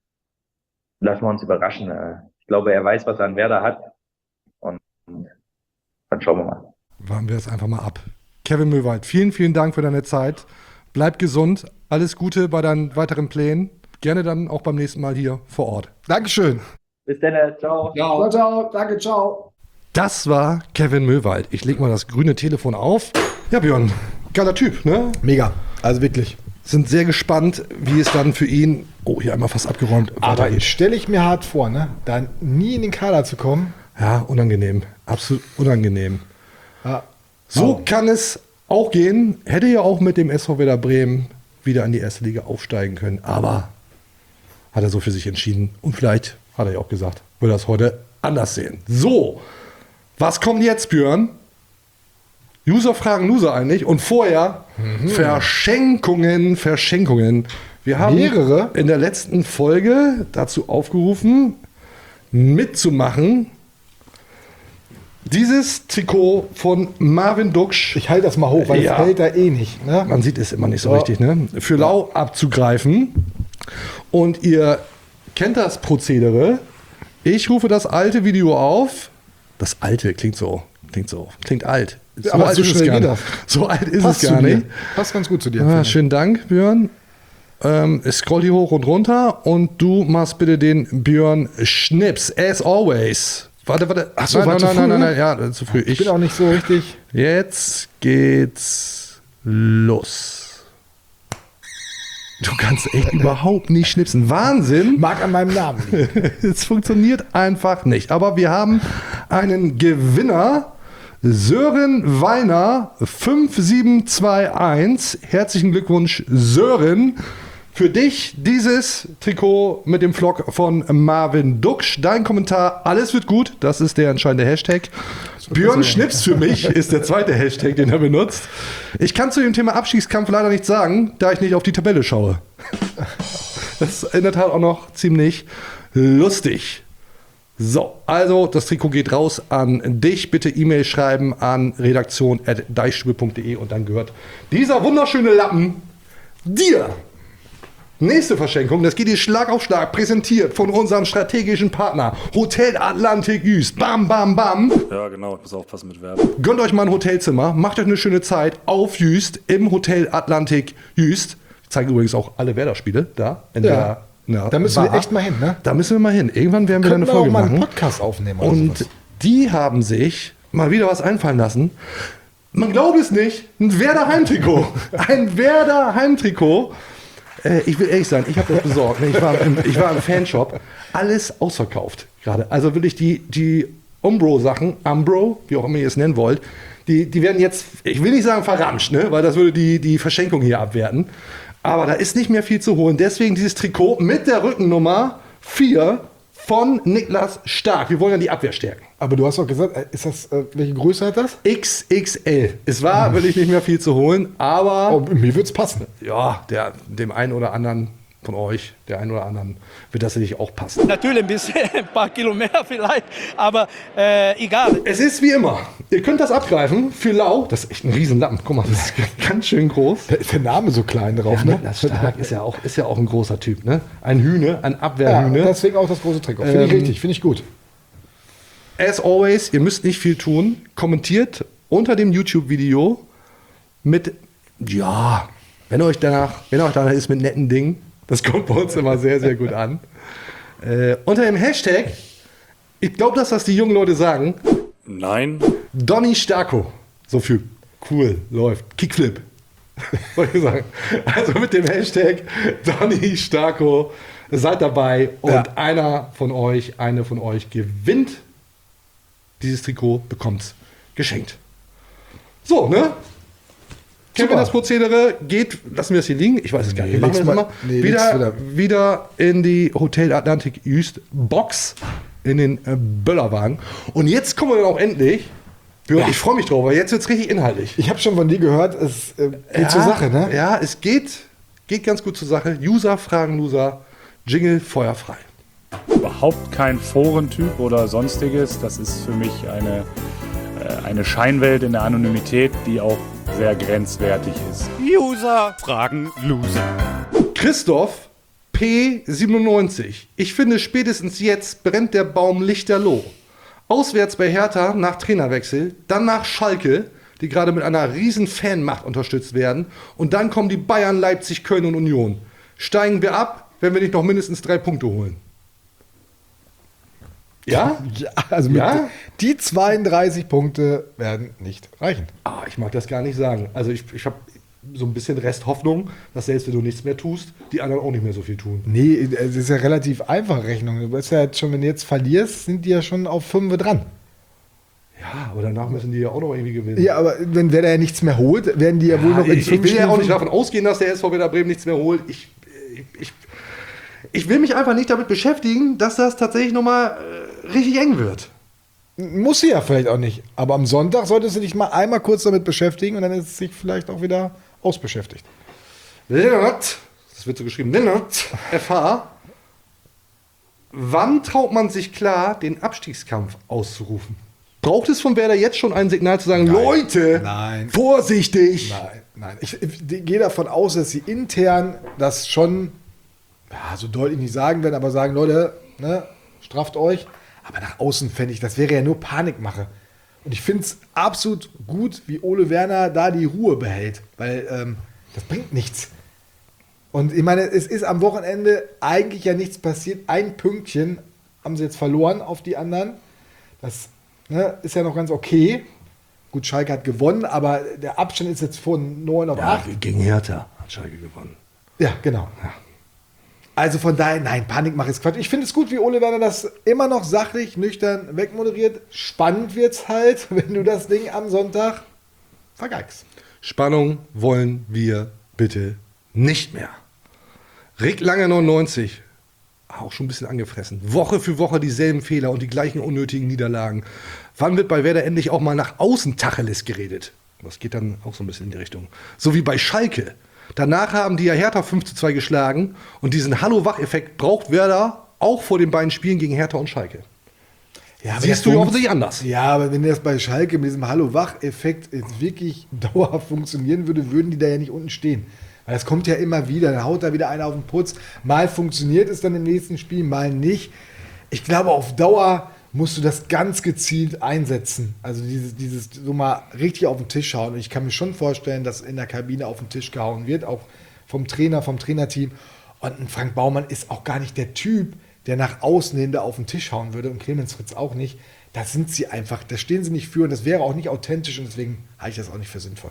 lassen wir uns überraschen. Ich glaube, er weiß, was er an Werder hat und dann schauen wir mal. Warten wir es einfach mal ab. Kevin Möwald, vielen, vielen Dank für deine Zeit. Bleib gesund, alles Gute bei deinen weiteren Plänen. Gerne dann auch beim nächsten Mal hier vor Ort. Dankeschön. Bis dann, ciao. Ciao, ciao. Danke, ciao. Das war Kevin Möwald. Ich leg mal das grüne Telefon auf. Ja, Björn, geiler Typ, ne? Mega. Also wirklich. Sind sehr gespannt, wie es dann für ihn, hier einmal fast abgeräumt, Aber weitergeht. stelle ich mir hart vor, ne? Da nie in den Kader zu kommen. Ja, unangenehm. Absolut unangenehm. Ja. So kann es auch gehen. Hätte ja auch mit dem SV Werder Bremen wieder in die erste Liga aufsteigen können. Aber hat er so für sich entschieden. Und vielleicht hat er ja auch gesagt, will das heute anders sehen. So, was kommt jetzt, Björn? User fragen Loser eigentlich. Und vorher Verschenkungen. Wir haben Mehrere? in der letzten Folge dazu aufgerufen, mitzumachen. Dieses Trikot von Marvin Duksch, Ich halte das mal hoch, weil Ja. es hält da eh nicht. Ne? man sieht es immer nicht so Ja. richtig, ne? Für lau abzugreifen. Und ihr kennt das Prozedere. Ich rufe das alte Video auf. Das alte klingt alt. Aber so schnell geht das. So alt ist Passt es gar zu dir. nicht. Passt ganz gut zu dir. Ah, finde ich. schönen Dank, Björn. Ich scroll hier hoch und runter und du machst bitte den Björn Schnips, as always. Warte. Ach so, nein, war zu früh, nein, ne? ja, zu früh. Ich bin auch nicht so richtig. Jetzt geht's los. Du kannst echt überhaupt nicht schnipsen. Wahnsinn. Mag an meinem Namen liegen. Es funktioniert einfach nicht. Aber wir haben einen Gewinner. Sören Weiner 5721. Herzlichen Glückwunsch, Sören. Für dich dieses Trikot mit dem Vlog von Marvin Duksch. Dein Kommentar, alles wird gut. Das ist der entscheidende Hashtag. Björn Schnips für mich ist der zweite Hashtag, den er benutzt. Ich kann zu dem Thema Abstiegskampf leider nichts sagen, da ich nicht auf die Tabelle schaue. Das ist in der Tat auch noch ziemlich lustig. So, also das Trikot geht raus an dich. Bitte E-Mail schreiben an redaktion@deichstube.de und dann gehört dieser wunderschöne Lappen dir. Nächste Verschenkung, das geht hier Schlag auf Schlag, präsentiert von unserem strategischen Partner Hotel Atlantik Jüst. Bam, bam, bam. Ja, genau, ich muss aufpassen mit Werbung. Gönnt euch mal ein Hotelzimmer, macht euch eine schöne Zeit auf Jüst im Hotel Atlantik Jüst. Ich zeige übrigens auch alle Werder-Spiele da. Da müssen wir echt mal hin, ne? Da müssen wir mal hin. Irgendwann werden wir Können eine wir auch Folge mal einen machen. Podcast aufnehmen oder Und sowas. die haben sich mal wieder was einfallen lassen. Man glaubt es nicht, ein Werder Heimtrikot. Ein Werder Heimtrikot. Ich will ehrlich sein, ich habe das besorgt. Ich war im Fanshop. Alles ausverkauft gerade. Also wirklich die Umbro-Sachen, Umbro, wie auch immer ihr es nennen wollt, die werden jetzt, ich will nicht sagen verramscht, ne? Weil das würde die Verschenkung hier abwerten. Aber da ist nicht mehr viel zu holen. Deswegen dieses Trikot mit der Rückennummer 4 von Niklas Stark. Wir wollen ja die Abwehr stärken. Aber du hast doch gesagt, welche Größe hat das? XXL. Es war wirklich nicht mehr viel zu holen, aber Oh, mir wird's passen. ja, dem einen oder anderen von euch, der einen oder anderen, wird das sicherlich auch passen. Natürlich ein bisschen, ein paar Kilo mehr vielleicht, aber egal. Es ist wie immer. Ihr könnt das abgreifen für lau. Das ist echt ein Riesenlappen. Guck mal, das ist ganz schön groß. Da ist der Name so klein drauf, ne? Niklas Stark ist ja auch ein großer Typ, ne? Ein Hühne, ein Ja, Abwehrhühne. deswegen auch das große Trikot. Finde ich richtig, finde ich gut. As always, ihr müsst nicht viel tun. Kommentiert unter dem YouTube-Video mit, ja, wenn euch danach ist mit netten Dingen. Das kommt bei uns immer sehr, sehr gut an. Unter dem Hashtag, ich glaube, dass das die jungen Leute sagen, Nein, Donny Starko. So viel cool läuft. Kickflip. Wollte ich sagen. Also mit dem Hashtag Donny Starko seid dabei und Ja. eine von euch gewinnt dieses Trikot, bekommt geschenkt. So, ne? Kennen wir Super. das Prozedere? Geht, lassen wir es hier liegen? Ich weiß es gar nicht. Nee, Machen wir leg's das mal- mal? nee, leg's Wieder in die Hotel Atlantik Jüst Box, in den Böllerwagen. Und jetzt kommen wir dann auch endlich. Björn, Ja. ich freue mich drauf, weil jetzt wird es richtig inhaltlich. Ich habe schon von dir gehört, es geht zur Sache, ne? Ja, es geht ganz gut zur Sache. User fragen Loser, Jingle feuerfrei. Überhaupt kein Forentyp oder sonstiges. Das ist für mich eine Scheinwelt in der Anonymität, die auch sehr grenzwertig ist. User fragen Loser. Christoph P97. Ich finde, spätestens jetzt brennt der Baum lichterloh. Auswärts bei Hertha nach Trainerwechsel, dann nach Schalke, die gerade mit einer riesen Fanmacht unterstützt werden. Und dann kommen die Bayern, Leipzig, Köln und Union. Steigen wir ab, wenn wir nicht noch mindestens 3 Punkte holen. Ja? Ja, also mit, Ja? Die 32 Punkte werden nicht reichen. Ich mag das gar nicht sagen. Also ich habe so ein bisschen Resthoffnung, dass selbst wenn du nichts mehr tust, die anderen auch nicht mehr so viel tun. Nee, es ist ja relativ einfache Rechnung. Du weißt ja jetzt schon, wenn du jetzt verlierst, sind die ja schon auf 5 dran. Ja, aber danach müssen die ja auch noch irgendwie gewinnen. Ja, aber wenn wer da ja nichts mehr holt, werden die ja wohl noch in ich will ja auch nicht davon ausgehen, dass der SV Werder Bremen nichts mehr holt. Ich will mich einfach nicht damit beschäftigen, dass das tatsächlich nochmal richtig eng wird. Muss sie ja vielleicht auch nicht. Aber am Sonntag solltest du dich mal einmal kurz damit beschäftigen und dann ist es sich vielleicht auch wieder ausbeschäftigt. Lennart, das wird so geschrieben, Lennart, FH, wann traut man sich klar, den Abstiegskampf auszurufen? Braucht es von Werder jetzt schon ein Signal zu sagen, Leute, vorsichtig? Nein. Ich gehe davon aus, dass sie intern das schon so deutlich nicht sagen werden, aber sagen, Leute, ne, strafft euch. Aber nach außen fände ich, das wäre ja nur Panikmache. Und ich finde es absolut gut, wie Ole Werner da die Ruhe behält, weil das bringt nichts. Und ich meine, es ist am Wochenende eigentlich ja nichts passiert. Ein Pünktchen haben sie jetzt verloren auf die anderen. Das ist ja noch ganz okay. Gut, Schalke hat gewonnen, aber der Abstand ist jetzt von 9 auf 8. Gegen Hertha hat Schalke gewonnen. Ja, genau. Ja. Also von daher, nein, Panikmache ist Quatsch. Ich finde es gut, wie Ole Werner das immer noch sachlich, nüchtern wegmoderiert. Spannend wird's halt, wenn du das Ding am Sonntag vergeigst. Spannung wollen wir bitte nicht mehr. Rick Lange 99, auch schon ein bisschen angefressen. Woche für Woche dieselben Fehler und die gleichen unnötigen Niederlagen. Wann wird bei Werder endlich auch mal nach außen Tacheles geredet? Das geht dann auch so ein bisschen in die Richtung. So wie bei Schalke. Danach haben die ja Hertha 5:2 geschlagen und diesen Hallo-Wach-Effekt braucht Werder auch vor den beiden Spielen gegen Hertha und Schalke. Ja, siehst du ja offensichtlich anders. Ja, aber wenn das bei Schalke mit diesem Hallo-Wach-Effekt jetzt wirklich dauerhaft funktionieren würde, würden die da ja nicht unten stehen. Weil das kommt ja immer wieder, dann haut da wieder einer auf den Putz. Mal funktioniert es dann im nächsten Spiel, mal nicht. Ich glaube, auf Dauer musst du das ganz gezielt einsetzen. Also dieses so mal richtig auf den Tisch hauen. Und ich kann mir schon vorstellen, dass in der Kabine auf den Tisch gehauen wird, auch vom Trainer, vom Trainerteam. Und ein Frank Baumann ist auch gar nicht der Typ, der nach außen hin da auf den Tisch hauen würde. Und Clemens Fritz auch nicht. Da sind sie einfach, da stehen sie nicht für. Und das wäre auch nicht authentisch. Und deswegen halte ich das auch nicht für sinnvoll.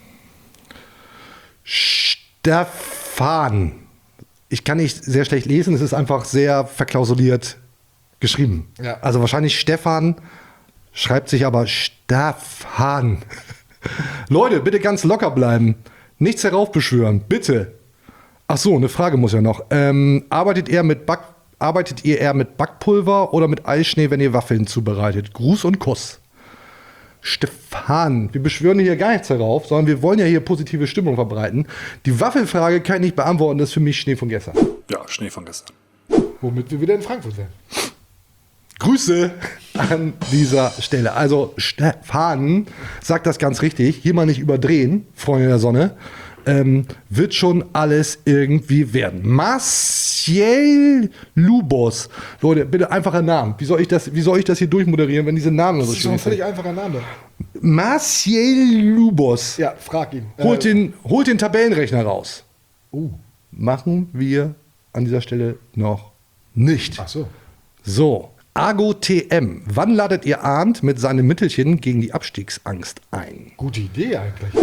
Stefan. Ich kann nicht sehr schlecht lesen. Es ist einfach sehr verklausuliert geschrieben. Ja. Also wahrscheinlich Stefan, schreibt sich aber Stefan. Leute, bitte ganz locker bleiben. Nichts heraufbeschwören, bitte. Ach so, eine Frage muss ja noch. Arbeitet ihr eher mit Backpulver oder mit Eischnee, wenn ihr Waffeln zubereitet? Gruß und Kuss. Stefan, wir beschwören hier gar nichts herauf, sondern wir wollen ja hier positive Stimmung verbreiten. Die Waffelfrage kann ich nicht beantworten, das ist für mich Schnee von gestern. Ja, Schnee von gestern. Womit wir wieder in Frankfurt wären. Grüße an dieser Stelle. Also Stefan sagt das ganz richtig. Hier mal nicht überdrehen, Freunde der Sonne. Wird schon alles irgendwie werden. Marcel Lubos. Leute, bitte einfacher Namen. Wie soll ich das hier durchmoderieren, wenn diese Namen so schön sind? Das ist doch ein völlig einfacher Name. Marcel Lubos. Ja, frag ihn. Holt den Tabellenrechner raus. Machen wir an dieser Stelle noch nicht. Ach so. So. Argo TM. Wann ladet ihr Arndt mit seinem Mittelchen gegen die Abstiegsangst ein? Gute Idee eigentlich.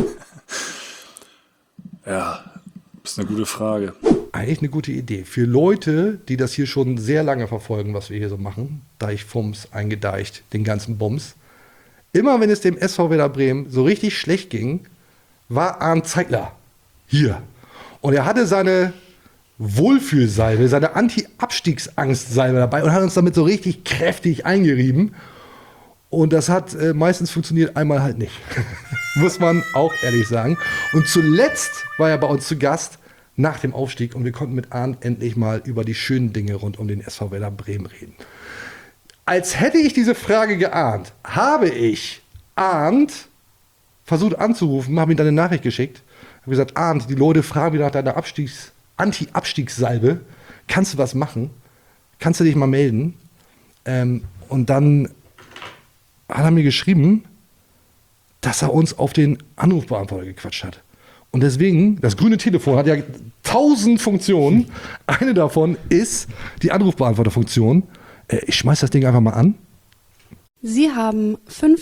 Ja, ist eine gute Frage. Eigentlich eine gute Idee. Für Leute, die das hier schon sehr lange verfolgen, was wir hier so machen, Deichfums, eingedeicht, den ganzen Bums. Immer wenn es dem SV Werder Bremen so richtig schlecht ging, war Arndt Zeigler hier. Und er hatte seine Wohlfühlsalbe, seine Anti-Abstiegsangst-Salbe dabei und hat uns damit so richtig kräftig eingerieben. Und das hat meistens funktioniert, einmal halt nicht. Muss man auch ehrlich sagen. Und zuletzt war er bei uns zu Gast nach dem Aufstieg und wir konnten mit Arndt endlich mal über die schönen Dinge rund um den SV Werder Bremen reden. Als hätte ich diese Frage geahnt, habe ich Arndt versucht anzurufen, habe ihm dann eine Nachricht geschickt, habe gesagt, Arndt, die Leute fragen wieder nach deiner Anti-Abstiegssalbe. Kannst du was machen? Kannst du dich mal melden? Und dann hat er mir geschrieben, dass er uns auf den Anrufbeantworter gequatscht hat. Und deswegen, das grüne Telefon hat ja 1000 Funktionen. Eine davon ist die Anrufbeantworterfunktion. Ich schmeiß das Ding einfach mal an. Sie haben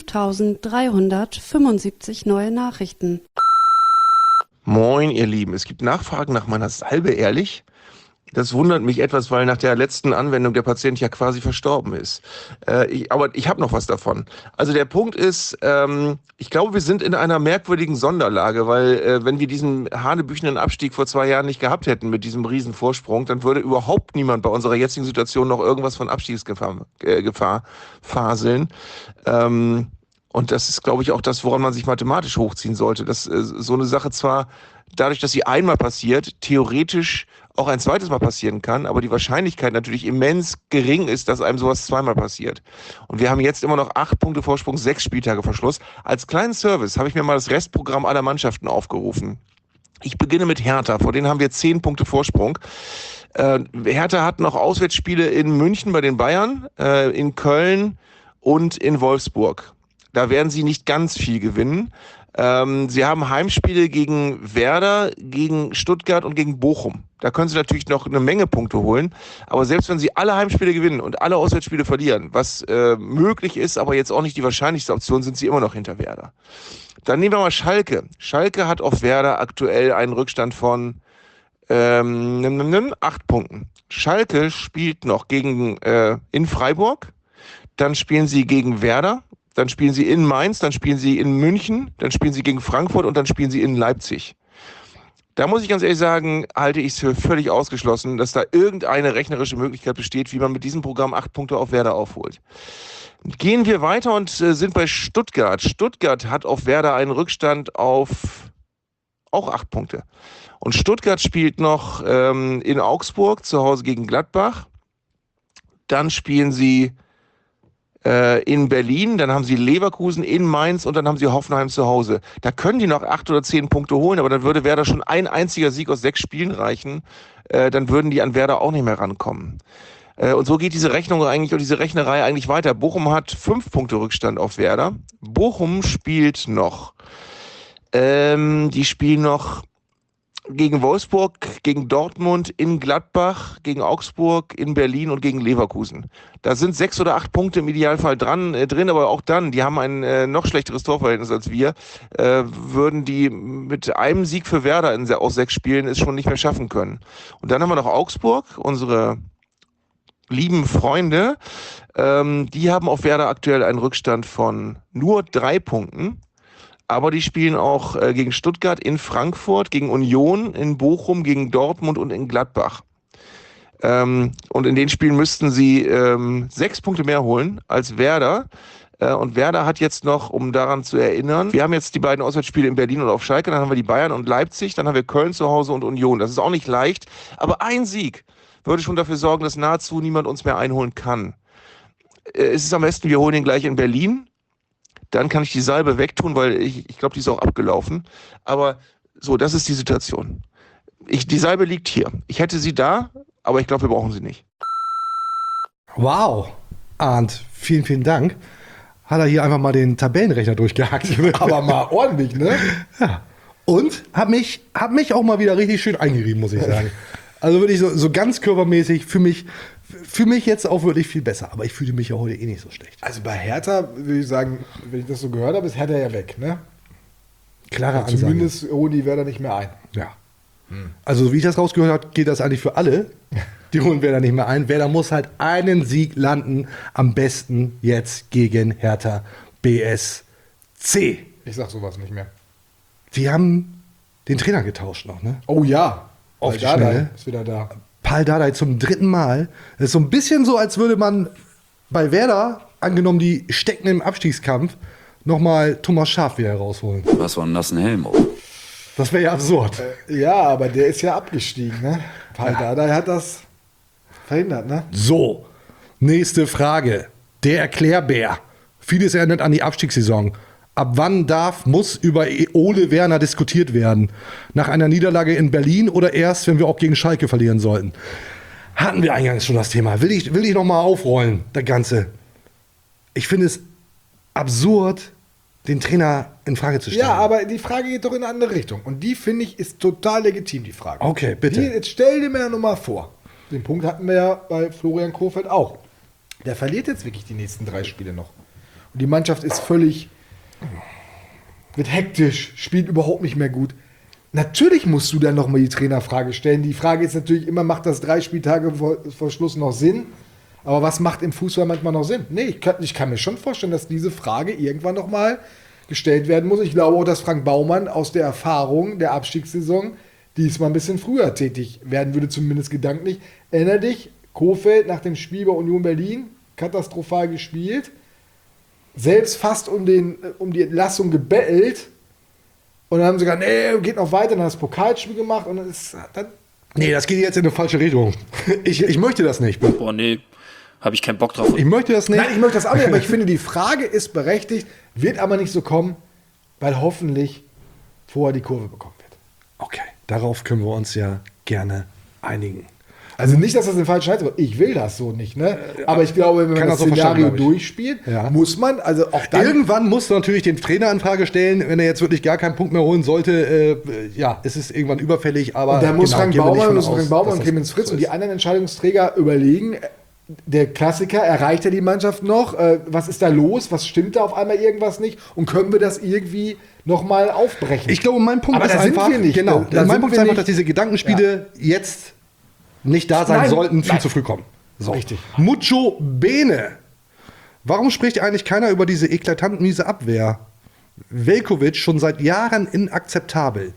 5.375 neue Nachrichten. Moin, ihr Lieben. Es gibt Nachfragen nach meiner Salbe, ehrlich? Das wundert mich etwas, weil nach der letzten Anwendung der Patient ja quasi verstorben ist. Aber ich habe noch was davon. Also der Punkt ist, ich glaube, wir sind in einer merkwürdigen Sonderlage, weil wenn wir diesen hanebüchenden Abstieg vor 2 Jahren nicht gehabt hätten mit diesem riesen Vorsprung, dann würde überhaupt niemand bei unserer jetzigen Situation noch irgendwas von Abstiegsgefahr faseln. Und das ist, glaube ich, auch das, woran man sich mathematisch hochziehen sollte. Dass so eine Sache zwar dadurch, dass sie einmal passiert, theoretisch auch ein zweites Mal passieren kann, aber die Wahrscheinlichkeit natürlich immens gering ist, dass einem sowas zweimal passiert. Und wir haben jetzt immer noch 8 Punkte Vorsprung, 6 Spieltage Verschluss. Als kleinen Service habe ich mir mal das Restprogramm aller Mannschaften aufgerufen. Ich beginne mit Hertha, vor denen haben wir 10 Punkte Vorsprung. Hertha hat noch Auswärtsspiele in München bei den Bayern, in Köln und in Wolfsburg. Da werden sie nicht ganz viel gewinnen. Sie haben Heimspiele gegen Werder, gegen Stuttgart und gegen Bochum. Da können sie natürlich noch eine Menge Punkte holen. Aber selbst wenn sie alle Heimspiele gewinnen und alle Auswärtsspiele verlieren, was möglich ist, aber jetzt auch nicht die wahrscheinlichste Option, sind sie immer noch hinter Werder. Dann nehmen wir mal Schalke. Schalke hat auf Werder aktuell einen Rückstand von 8 Punkten. Schalke spielt noch gegen in Freiburg. Dann spielen sie gegen Werder. Dann spielen sie in Mainz, dann spielen sie in München, dann spielen sie gegen Frankfurt und dann spielen sie in Leipzig. Da muss ich ganz ehrlich sagen, halte ich es für völlig ausgeschlossen, dass da irgendeine rechnerische Möglichkeit besteht, wie man mit diesem Programm 8 Punkte auf Werder aufholt. Gehen wir weiter und sind bei Stuttgart. Stuttgart hat auf Werder einen Rückstand auf auch 8 Punkte. Und Stuttgart spielt noch in Augsburg zu Hause gegen Gladbach. Dann spielen sie in Berlin, dann haben sie Leverkusen in Mainz und dann haben sie Hoffenheim zu Hause. Da können die noch 8 oder 10 Punkte holen, aber dann würde Werder schon ein einziger Sieg aus 6 Spielen reichen. Dann würden die an Werder auch nicht mehr rankommen. Und so geht diese Rechnung eigentlich und diese Rechnerei eigentlich weiter. Bochum hat 5 Punkte Rückstand auf Werder. Bochum spielt noch. Die spielen noch gegen Wolfsburg, gegen Dortmund, in Gladbach, gegen Augsburg, in Berlin und gegen Leverkusen. Da sind 6 oder 8 Punkte im Idealfall drin, aber auch dann, die haben ein noch schlechteres Torverhältnis als wir, würden die mit einem Sieg für Werder aus 6 Spielen es schon nicht mehr schaffen können. Und dann haben wir noch Augsburg, unsere lieben Freunde, die haben auf Werder aktuell einen Rückstand von nur 3 Punkten. Aber die spielen auch gegen Stuttgart, in Frankfurt, gegen Union, in Bochum, gegen Dortmund und in Gladbach. Und in den Spielen müssten sie 6 Punkte mehr holen als Werder. Und Werder hat jetzt noch, um daran zu erinnern, wir haben jetzt die beiden Auswärtsspiele in Berlin und auf Schalke, dann haben wir die Bayern und Leipzig, dann haben wir Köln zu Hause und Union. Das ist auch nicht leicht, aber ein Sieg würde schon dafür sorgen, dass nahezu niemand uns mehr einholen kann. Es ist am besten, wir holen ihn gleich in Berlin. Dann kann ich die Salbe wegtun, weil ich glaube, die ist auch abgelaufen. Aber so, das ist die Situation. Die Salbe liegt hier. Ich hätte sie da, aber ich glaube, wir brauchen sie nicht. Wow, Arndt, vielen, vielen Dank. Hat er hier einfach mal den Tabellenrechner durchgehackt. Aber mal ordentlich, ne? Ja. Und hab mich auch mal wieder richtig schön eingerieben, muss ich sagen. Also wirklich so ganz körpermäßig für mich jetzt auch wirklich viel besser. Aber ich fühle mich ja heute eh nicht so schlecht. Also bei Hertha würde ich sagen, wenn ich das so gehört habe, ist Hertha ja weg, ne? Klare Ansage. Zumindest holen die Werder nicht mehr ein. Ja. Also wie ich das rausgehört habe, geht das eigentlich für alle. Die holen Werder nicht mehr ein. Werder muss halt einen Sieg landen. Am besten jetzt gegen Hertha BSC. Ich sag sowas nicht mehr. Die haben den Trainer getauscht noch, ne? Oh ja. Auf die Schnelle. Ist wieder da. Pal Dardai zum 3. Mal. Das ist so ein bisschen so, als würde man bei Werder, angenommen die stecken im Abstiegskampf, nochmal Thomas Schaaf wieder rausholen. Was war denn das, ein Helm? Das wäre ja absurd. Ja, aber der ist ja abgestiegen, ne? Pal Dardai hat das verhindert, ne? So, nächste Frage. Der Erklärbär. Vieles erinnert an die Abstiegssaison. Ab wann muss über Ole Werner diskutiert werden? Nach einer Niederlage in Berlin oder erst, wenn wir auch gegen Schalke verlieren sollten? Hatten wir eingangs schon das Thema. Will ich noch mal aufrollen, das Ganze. Ich finde es absurd, den Trainer in Frage zu stellen. Ja, aber die Frage geht doch in eine andere Richtung. Und die, finde ich, ist total legitim, die Frage. Okay, bitte. Jetzt stell dir mir noch mal vor. Den Punkt hatten wir ja bei Florian Kohfeldt auch. Der verliert jetzt wirklich die nächsten 3 Spiele noch. und die Mannschaft ist wird hektisch, spielt überhaupt nicht mehr gut. Natürlich musst du dann nochmal die Trainerfrage stellen. Die Frage ist natürlich immer, macht das 3 Spieltage vor Schluss noch Sinn? Aber was macht im Fußball manchmal noch Sinn? Nee, ich kann mir schon vorstellen, dass diese Frage irgendwann nochmal gestellt werden muss. Ich glaube auch, dass Frank Baumann aus der Erfahrung der Abstiegssaison diesmal ein bisschen früher tätig werden würde, zumindest gedanklich. Erinner dich, Kohfeldt nach dem Spiel bei Union Berlin, katastrophal gespielt, selbst fast um die Entlassung gebettelt. Und dann haben sie gesagt, nee, geht noch weiter, dann hat das Pokalspiel gemacht und dann. Nee, das geht jetzt in eine falsche Richtung. Ich möchte das nicht. Boah, nee, habe ich keinen Bock drauf. Ich möchte das nicht. Nein, ich möchte das auch nicht, aber ich finde, die Frage ist berechtigt, wird aber nicht so kommen, weil hoffentlich vorher die Kurve bekommen wird. Okay, darauf können wir uns ja gerne einigen. Also nicht, dass das den falschen Scheiß wird. Ich will das so nicht, ne? Aber ich glaube, wenn man das Szenario durchspielt, muss man, also auch dann... Irgendwann musst du natürlich den Trainer in Frage stellen, wenn er jetzt wirklich gar keinen Punkt mehr holen sollte. Es ist irgendwann überfällig, aber... Und da muss Frank Baumann und Clemens Fritz und die anderen Entscheidungsträger überlegen, der Klassiker, erreicht er die Mannschaft noch? Was ist da los? Was stimmt da auf einmal irgendwas nicht? Und können wir das irgendwie nochmal aufbrechen? Ich glaube, mein Punkt ist einfach... Genau, mein Punkt ist einfach, dass diese Gedankenspiele jetzt nicht da sein sollten, viel zu früh kommen. So. Richtig. Mucho bene. Warum spricht eigentlich keiner über diese eklatant miese Abwehr? Veljković schon seit Jahren inakzeptabel.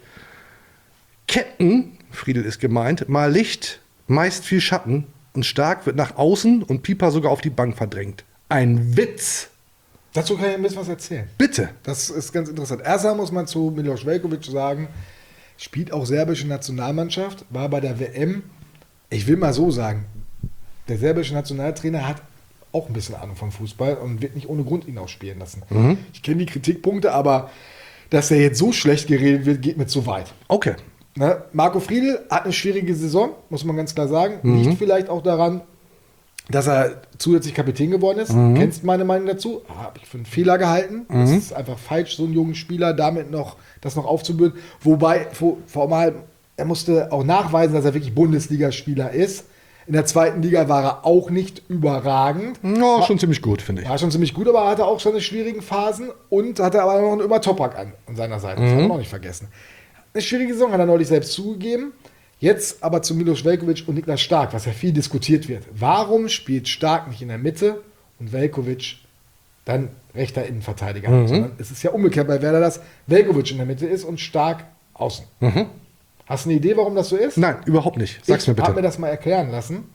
Ketten, Friedel ist gemeint, mal Licht, meist viel Schatten und Stark wird nach außen und Pieper sogar auf die Bank verdrängt. Ein Witz. Dazu kann ich ein bisschen was erzählen. Bitte. Das ist ganz interessant. Erstmal muss man zu Miloš Veljković sagen, spielt auch serbische Nationalmannschaft, war bei der WM. Ich will mal so sagen, der serbische Nationaltrainer hat auch ein bisschen Ahnung vom Fußball und wird nicht ohne Grund ihn auch spielen lassen. Ich kenne die Kritikpunkte, aber dass er jetzt so schlecht geredet wird, geht mir zu weit. Okay. Ne? Marco Friedl hat eine schwierige Saison, muss man ganz klar sagen. Liegt vielleicht auch daran, dass er zusätzlich Kapitän geworden ist. Kennst meine Meinung dazu? Habe ich für einen Fehler gehalten. Das ist einfach falsch, so einen jungen Spieler damit das noch aufzubürden. Wobei, vor allem, er musste auch nachweisen, dass er wirklich Bundesligaspieler ist. In der 2. Liga war er auch nicht überragend. Ja, schon ziemlich gut, finde ich. War schon ziemlich gut, aber er hatte auch seine schwierigen Phasen und hatte aber noch einen Ömer Toprak an seiner Seite. Das haben wir noch nicht vergessen. Eine schwierige Saison hat er neulich selbst zugegeben. Jetzt aber zu Miloš Veljković und Niklas Stark, was ja viel diskutiert wird. Warum spielt Stark nicht in der Mitte und Veljković dann rechter Innenverteidiger? Sondern es ist ja umgekehrt bei Werder, dass Veljković in der Mitte ist und Stark außen. Hast du eine Idee, warum das so ist? Nein, überhaupt nicht. Sag's mir bitte. Ich habe mir das mal erklären lassen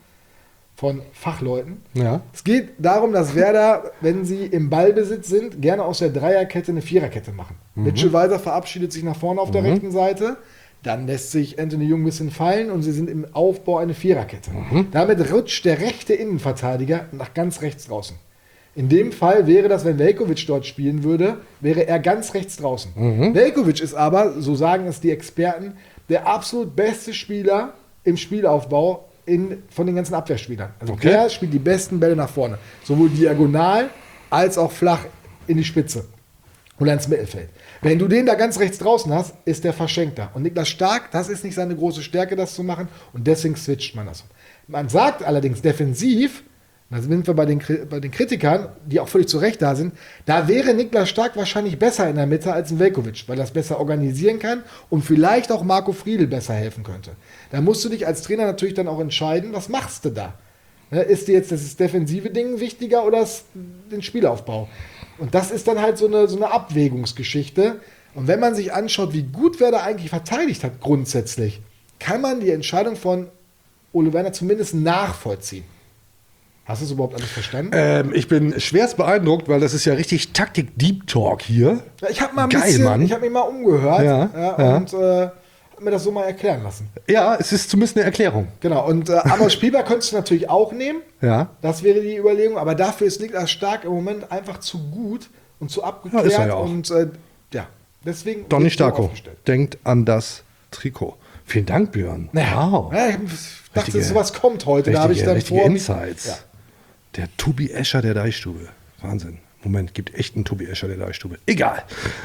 von Fachleuten. Ja. Es geht darum, dass Werder, wenn sie im Ballbesitz sind, gerne aus der Dreierkette eine Viererkette machen. Mitchell Weiser verabschiedet sich nach vorne auf der rechten Seite, dann lässt sich Anthony Jung ein bisschen fallen und sie sind im Aufbau eine Viererkette. Damit rutscht der rechte Innenverteidiger nach ganz rechts draußen. In dem Fall wäre das, wenn Veljković dort spielen würde, wäre er ganz rechts draußen. Veljković ist aber, so sagen es die Experten, der absolut beste Spieler im Spielaufbau von den ganzen Abwehrspielern. Also der spielt die besten Bälle nach vorne. Sowohl diagonal als auch flach in die Spitze oder ins Mittelfeld. Wenn du den da ganz rechts draußen hast, ist der Verschenkter. Und Niklas Stark, das ist nicht seine große Stärke, das zu machen. Und deswegen switcht man das. Man sagt allerdings defensiv, da sind wir bei den Kritikern, die auch völlig zu Recht da sind, da wäre Niklas Stark wahrscheinlich besser in der Mitte als ein Veljković, weil er das besser organisieren kann und vielleicht auch Marco Friedl besser helfen könnte. Da musst du dich als Trainer natürlich dann auch entscheiden, was machst du da? Ist dir jetzt das defensive Ding wichtiger oder den Spielaufbau? Und das ist dann halt so eine Abwägungsgeschichte. Und wenn man sich anschaut, wie gut Werder eigentlich verteidigt hat grundsätzlich, kann man die Entscheidung von Ole Werner zumindest nachvollziehen. Hast du es überhaupt alles verstanden? Ich bin schwerst beeindruckt, weil das ist ja richtig Taktik-Deep-Talk hier. Ja, ich habe mal Mann. Ich habe mich mal umgehört und habe mir das so mal erklären lassen. Ja, es ist zumindest eine Erklärung. Genau, und Amos Pieper könntest du natürlich auch nehmen. Ja. Das wäre die Überlegung, aber dafür ist Niklas Stark im Moment einfach zu gut und zu abgeklärt. Ja, ist er ja auch. Und deswegen. Donny Starko denkt an das Trikot. Vielen Dank, Björn. Wow. Ja, ich dachte, sowas kommt heute. Da habe ich dann vor. Insights. Ja. Der Tobi Escher der Deichstube. Wahnsinn. Moment, gibt echt einen Tobi Escher der Deichstube. Egal.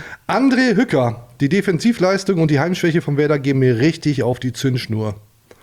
André Hücker. Die Defensivleistung und die Heimschwäche von Werder gehen mir richtig auf die Zündschnur.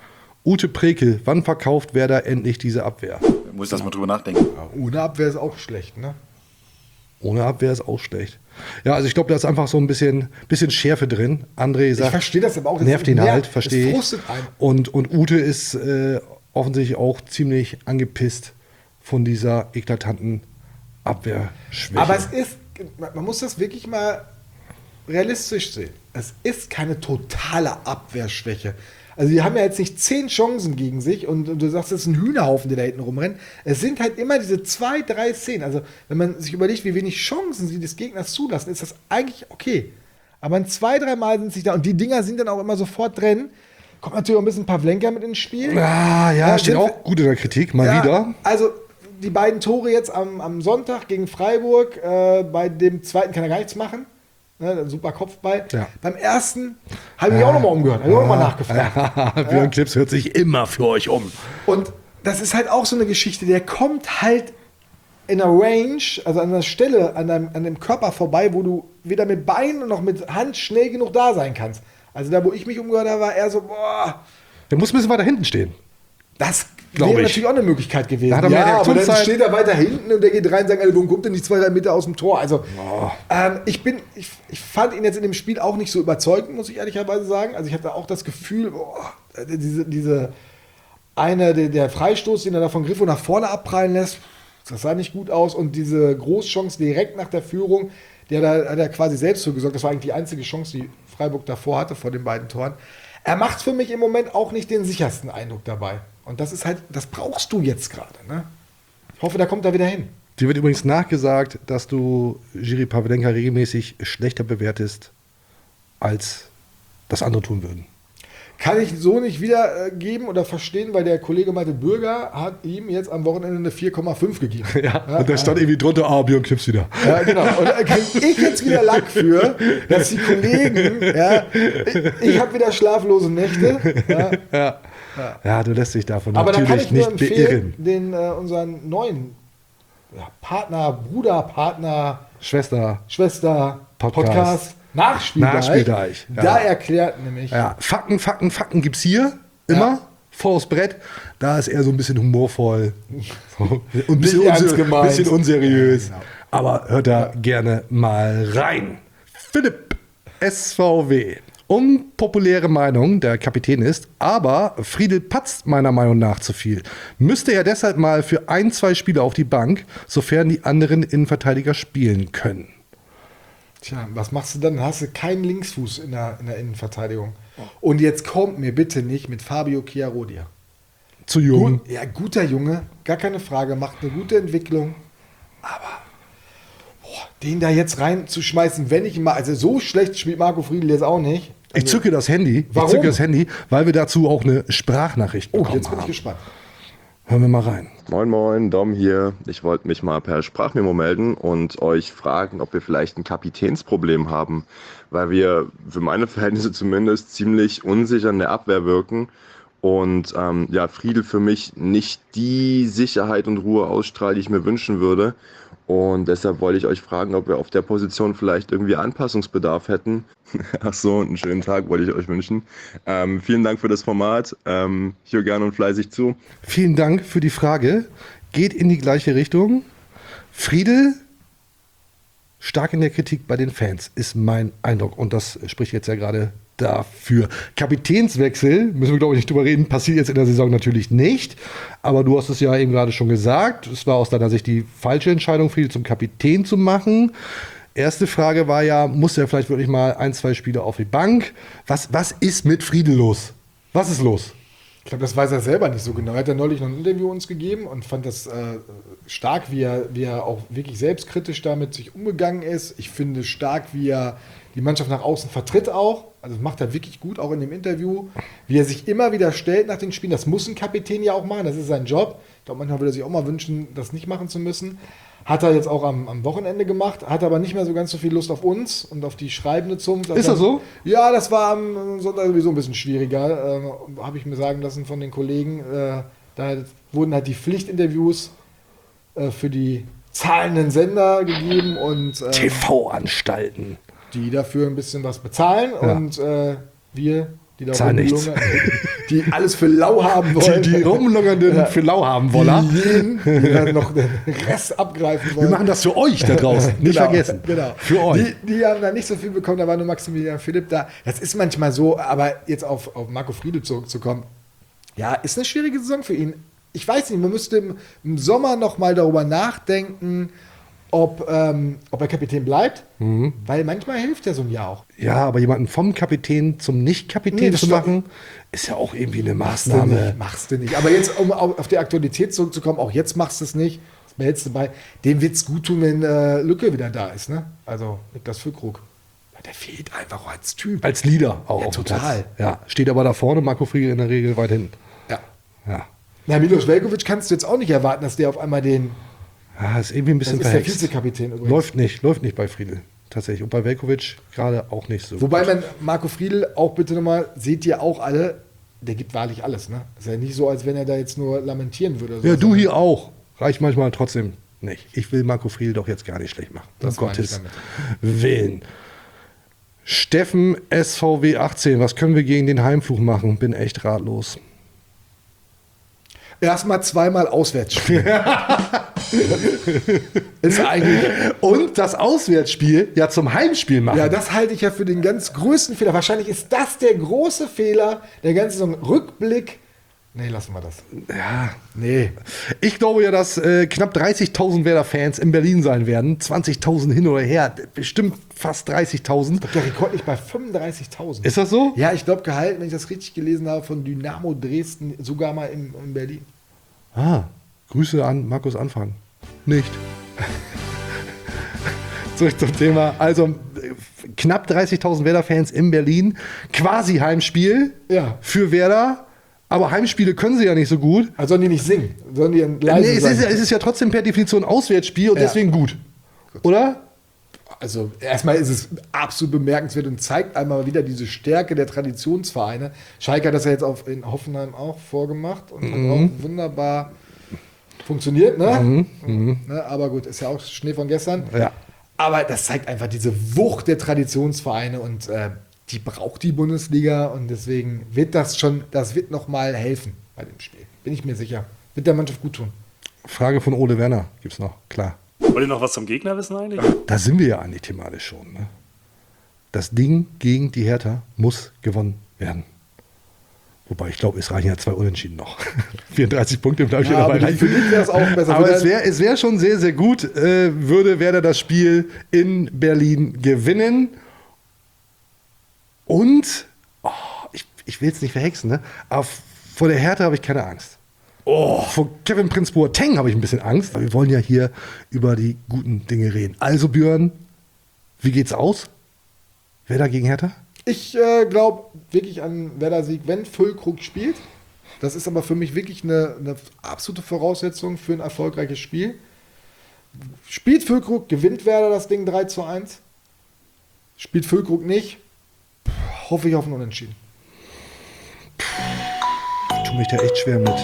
Ute Prekel. Wann verkauft Werder endlich diese Abwehr? Muss das mal drüber nachdenken. Ja, ohne Abwehr ist auch schlecht, ne? Ohne Abwehr ist auch schlecht. Ja, also ich glaube, da ist einfach so ein bisschen Schärfe drin. André sagt, ich verstehe das aber auch. nervt ihn halt, verstehe ich. Frustet einen. Und Ute ist offensichtlich auch ziemlich angepisst von dieser eklatanten Abwehrschwäche. Aber es ist, man muss das wirklich mal realistisch sehen. Es ist keine totale Abwehrschwäche. Also die haben ja jetzt nicht 10 Chancen gegen sich und du sagst, es ist ein Hühnerhaufen, der da hinten rumrennt. Es sind halt immer diese 2, 3 Szenen. Also wenn man sich überlegt, wie wenig Chancen sie des Gegners zulassen, ist das eigentlich okay. Aber 2, 3 Mal sind sie da und die Dinger sind dann auch immer sofort drin. Kommt natürlich auch ein bisschen Pavlenka mit ins Spiel. Ja, steht auch gut in der Kritik, mal wieder. Also die beiden Tore jetzt am Sonntag gegen Freiburg, bei dem zweiten kann er gar nichts machen. Ne, super Kopfball. Ja. Beim ersten habe ich auch nochmal umgehört, habe ich auch nochmal nachgefragt. Björn Klips hört sich immer für euch um. Und das ist halt auch so eine Geschichte, der kommt halt in einer Range, also an einer Stelle, an dem Körper vorbei, wo du weder mit Beinen noch mit Hand schnell genug da sein kannst. Also da, wo ich mich umgehört habe, war er so, boah. Der muss ein bisschen weiter hinten stehen. Das wäre natürlich auch eine Möglichkeit gewesen. Da ja, aber dann steht er weiter hinten und der geht rein und sagt, warum kommt denn nicht 2, 3 Meter aus dem Tor? Also ich fand ihn jetzt in dem Spiel auch nicht so überzeugend, muss ich ehrlicherweise sagen. Also ich hatte auch das Gefühl, der Freistoß, den er da von Griffo nach vorne abprallen lässt, das sah nicht gut aus. Und diese Großchance direkt nach der Führung, hat er quasi selbst für gesorgt. Das war eigentlich die einzige Chance, die Freiburg davor hatte, vor den beiden Toren. Er macht für mich im Moment auch nicht den sichersten Eindruck dabei. Und das ist halt, das brauchst du jetzt gerade. Ne? Ich hoffe, da kommt er wieder hin. Dir wird übrigens nachgesagt, dass du Jiří Pavlenka regelmäßig schlechter bewertest, als das andere tun würden. Kann ich so nicht wiedergeben oder verstehen, weil der Kollege meinte, Bürger hat ihm jetzt am Wochenende eine 4,5 gegeben. Ja, und da stand irgendwie drunter, Björn Klips wieder. Ja, genau. Und da kriege ich jetzt wieder Lack für, dass die Kollegen, ich habe wieder schlaflose Nächte. Ja, du lässt dich davon aber natürlich da kann ich nicht beirren. Unseren neuen Partner, Bruder, Partner, Schwester, Podcast Nachspieldeich. Ja. Da erklärt nämlich. Ja, Fakten gibt's hier immer vors Brett. Da ist er so ein bisschen humorvoll und ein bisschen unseriös. Ja, genau. Aber hört da gerne mal rein. Philipp, SVW. Unpopuläre Meinung, der Kapitän ist, aber Friedel patzt meiner Meinung nach zu viel. Müsste er deshalb mal für 1, 2 Spiele auf die Bank, sofern die anderen Innenverteidiger spielen können. Tja, was machst du dann? Dann hast du keinen Linksfuß in der Innenverteidigung. Und jetzt kommt mir bitte nicht mit Fabio Chiarodia. Zu jung. Guter Junge, gar keine Frage, macht eine gute Entwicklung. Aber den da jetzt reinzuschmeißen, wenn ich mal, also so schlecht spielt Marco Friedl jetzt auch nicht. Also, ich zücke das Handy. Warum? Weil wir dazu auch eine Sprachnachricht bekommen haben. Jetzt bin ich gespannt. Hören wir mal rein. Moin, Dom hier. Ich wollte mich mal per Sprachmemo melden und euch fragen, ob wir vielleicht ein Kapitänsproblem haben, weil wir für meine Verhältnisse zumindest ziemlich unsicher in der Abwehr wirken und Friedl für mich nicht die Sicherheit und Ruhe ausstrahlt, die ich mir wünschen würde. Und deshalb wollte ich euch fragen, ob wir auf der Position vielleicht irgendwie Anpassungsbedarf hätten. Ach so, einen schönen Tag wollte ich euch wünschen. Vielen Dank für das Format. Ich höre gerne und fleißig zu. Vielen Dank für die Frage. Geht in die gleiche Richtung. Friedl, stark in der Kritik bei den Fans, ist mein Eindruck. Und das spricht jetzt ja gerade dafür. Kapitänswechsel, müssen wir glaube ich nicht drüber reden, passiert jetzt in der Saison natürlich nicht. Aber du hast es ja eben gerade schon gesagt, es war aus deiner Sicht die falsche Entscheidung, Friedl zum Kapitän zu machen. Erste Frage war ja, muss er vielleicht wirklich mal 1, 2 Spiele auf die Bank? Was ist mit Friedl los? Was ist los? Ich glaube, das weiß er selber nicht so genau. Er hat ja neulich noch ein Interview uns gegeben und fand das stark, wie er auch wirklich selbstkritisch damit sich umgegangen ist. Ich finde stark, wie er die Mannschaft nach außen vertritt auch. Also das macht er wirklich gut, auch in dem Interview. Wie er sich immer wieder stellt nach den Spielen. Das muss ein Kapitän ja auch machen, das ist sein Job. Ich glaube, manchmal würde er sich auch mal wünschen, das nicht machen zu müssen. Hat er jetzt auch am Wochenende gemacht, hat aber nicht mehr so ganz so viel Lust auf uns und auf die schreibende Zunft. Ist das so? Ja, das war am Sonntag sowieso ein bisschen schwieriger, habe ich mir sagen lassen von den Kollegen. Da wurden halt die Pflichtinterviews für die zahlenden Sender gegeben und die alles für lau haben wollen. Die rumlungernden für lau haben wollen. Die dann noch den Rest abgreifen wollen. Wir machen das für euch da draußen. Nicht vergessen. Genau. Für euch. Die haben da nicht so viel bekommen, da war nur Maximilian Philipp da. Das ist manchmal so, aber jetzt auf Marco Friedl zurückzukommen, ja, ist eine schwierige Saison für ihn. Ich weiß nicht, man müsste im Sommer noch mal darüber nachdenken, ob er Kapitän bleibt, weil manchmal hilft ja so ein Jahr auch. Ja, aber jemanden vom Kapitän zum Nicht-Kapitän zu machen, ist ja auch irgendwie eine Maßnahme. Machst du nicht. Aber jetzt, um auf die Aktualität zurückzukommen, auch jetzt machst du es nicht. Das behältst du bei. Dem wird es gut tun, wenn Lücke wieder da ist. Ne? Also Niklas Füllkrug. Der fehlt einfach als Typ. Als Leader auch. Ja, auf dem total. Platz. Ja, steht aber da vorne, Marco Friedl in der Regel weit hinten. Ja. Na, Milos Veljković kannst du jetzt auch nicht erwarten, dass der auf einmal den... Ja, ist irgendwie ein bisschen das ist verhext. der Vizekapitän übrigens. Läuft nicht bei Friedl. Tatsächlich. Und bei Veljković gerade auch nicht so. Wobei man Marco Friedl auch bitte nochmal, seht ihr auch alle, der gibt wahrlich alles. Ne? Ist ja nicht so, als wenn er da jetzt nur lamentieren würde. Ja, du hier auch. Reicht manchmal trotzdem nicht. Ich will Marco Friedl doch jetzt gar nicht schlecht machen. Das um Gottes Willen. Steffen SVW 18, was können wir gegen den Heimfluch machen? Bin echt ratlos. Erstmal zweimal Auswärtsspiel. Ist eigentlich. Und das Auswärtsspiel ja zum Heimspiel machen. Ja, das halte ich ja für den ganz größten Fehler. Wahrscheinlich ist das der große Fehler der ganzen Saison. Rückblick. Nee, lassen wir das. Ja, nee. Ich glaube ja, dass knapp 30.000 Werder-Fans in Berlin sein werden. 20.000 hin oder her. Bestimmt fast 30.000. Der Rekord liegt bei 35.000. Ist das so? Ja, ich glaube gehalten, wenn ich das richtig gelesen habe, von Dynamo Dresden, sogar mal in Berlin. Grüße an Markus Anfang. Nicht. Zurück zum Thema. Also knapp 30.000 Werder-Fans in Berlin. Quasi Heimspiel für Werder. Aber Heimspiele können sie ja nicht so gut. Also sollen die nicht singen? Sollen die leise es ist ja trotzdem per Definition Auswärtsspiel und deswegen gut. Oder? Also erstmal ist es absolut bemerkenswert und zeigt einmal wieder diese Stärke der Traditionsvereine. Schalke hat das ja jetzt in Hoffenheim auch vorgemacht und hat auch wunderbar funktioniert. Ne? Ne? Aber gut, ist ja auch Schnee von gestern. Ja. Aber das zeigt einfach diese Wucht der Traditionsvereine und die braucht die Bundesliga und deswegen wird das wird nochmal helfen bei dem Spiel. Bin ich mir sicher. Wird der Mannschaft gut tun. Frage von Ole Werner gibt's noch, klar. Wollt ihr noch was zum Gegner wissen eigentlich? Da sind wir ja eigentlich thematisch schon. Ne? Das Ding gegen die Hertha muss gewonnen werden. Wobei, ich glaube, es reichen ja 2 Unentschieden noch. 34 Punkte bleibe ich hier dabei. Für dich wäre es auch besser. Aber es wär schon sehr, sehr gut, würde Werder das Spiel in Berlin gewinnen. Und, ich will es nicht verhexen, ne? Aber vor der Hertha habe ich keine Angst. Vor Kevin Prince Boateng habe ich ein bisschen Angst. Wir wollen ja hier über die guten Dinge reden. Also Björn, wie geht's aus? Werder gegen Hertha? Ich glaube wirklich an Werder-Sieg, wenn Füllkrug spielt. Das ist aber für mich wirklich eine absolute Voraussetzung für ein erfolgreiches Spiel. Spielt Füllkrug, gewinnt Werder das Ding 3:1. Spielt Füllkrug nicht, hoffe ich auf ein Unentschieden. Ich tue mich da echt schwer mit.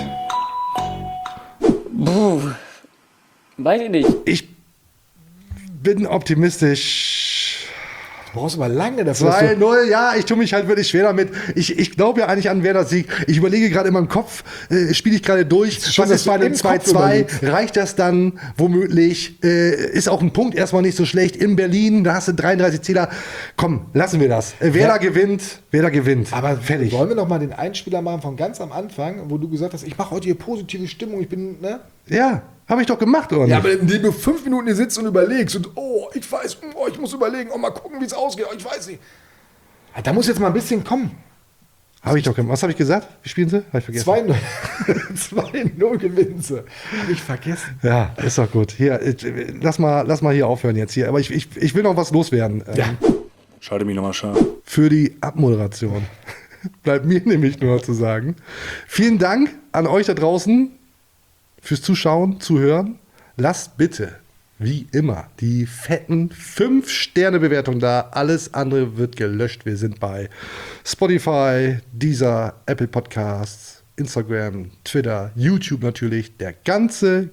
Weiß ich nicht. Ich bin optimistisch. Du brauchst aber lange dafür. 2-0, ja, ich tue mich halt wirklich schwer damit. Ich glaube ja eigentlich an Werders Sieg. Ich überlege gerade in meinem Kopf, spiele ich gerade durch, was ist bei einem 2-2? Reicht das dann womöglich? Ist auch ein Punkt erstmal nicht so schlecht. In Berlin, da hast du 33 Zähler. Komm, lassen wir das. Werder gewinnt. Aber fertig. Wollen wir noch mal den Einspieler machen von ganz am Anfang, wo du gesagt hast, ich mache heute hier positive Stimmung, ich bin, ne? Ja, habe ich doch gemacht, oder? Ja, aber indem du 5 Minuten hier sitzt und überlegst und ich muss überlegen, mal gucken, wie es ausgeht, ich weiß nicht. Da muss jetzt mal ein bisschen kommen. Habe ich doch gemacht. Was habe ich gesagt? Wie spielen sie? Habe ich vergessen. 2-0 gewinnen sie. Habe ich vergessen. Ja, ist doch gut. Hier, lass mal hier aufhören jetzt hier. Aber ich will noch was loswerden. Ja. Schalte mich nochmal scharf. Für die Abmoderation. Bleibt mir nämlich nur zu sagen. Vielen Dank an euch da draußen fürs Zuschauen, Zuhören. Lasst bitte, wie immer, die fetten 5-Sterne-Bewertungen da. Alles andere wird gelöscht. Wir sind bei Spotify, Deezer, Apple Podcasts, Instagram, Twitter, YouTube natürlich. Der ganze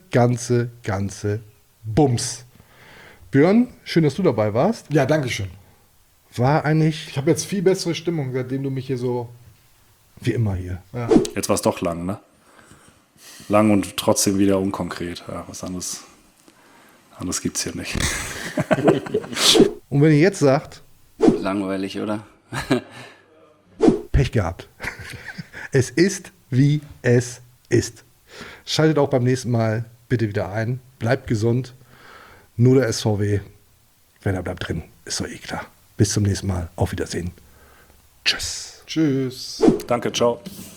Bums. Björn, schön, dass du dabei warst. Ja, danke schön. War eigentlich... Ich habe jetzt viel bessere Stimmung, seitdem du mich hier so Wie immer hier. Ja. Jetzt war es doch lang, ne? Lang und trotzdem wieder unkonkret. Ja, was anderes gibt es hier nicht. Und wenn ihr jetzt sagt, Langweilig, oder? Pech gehabt. Es ist, wie es ist. Schaltet auch beim nächsten Mal bitte wieder ein. Bleibt gesund. Nur der SVW. Wenn er bleibt drin, ist doch eh klar. Bis zum nächsten Mal. Auf Wiedersehen. Tschüss. Tschüss. Danke, ciao.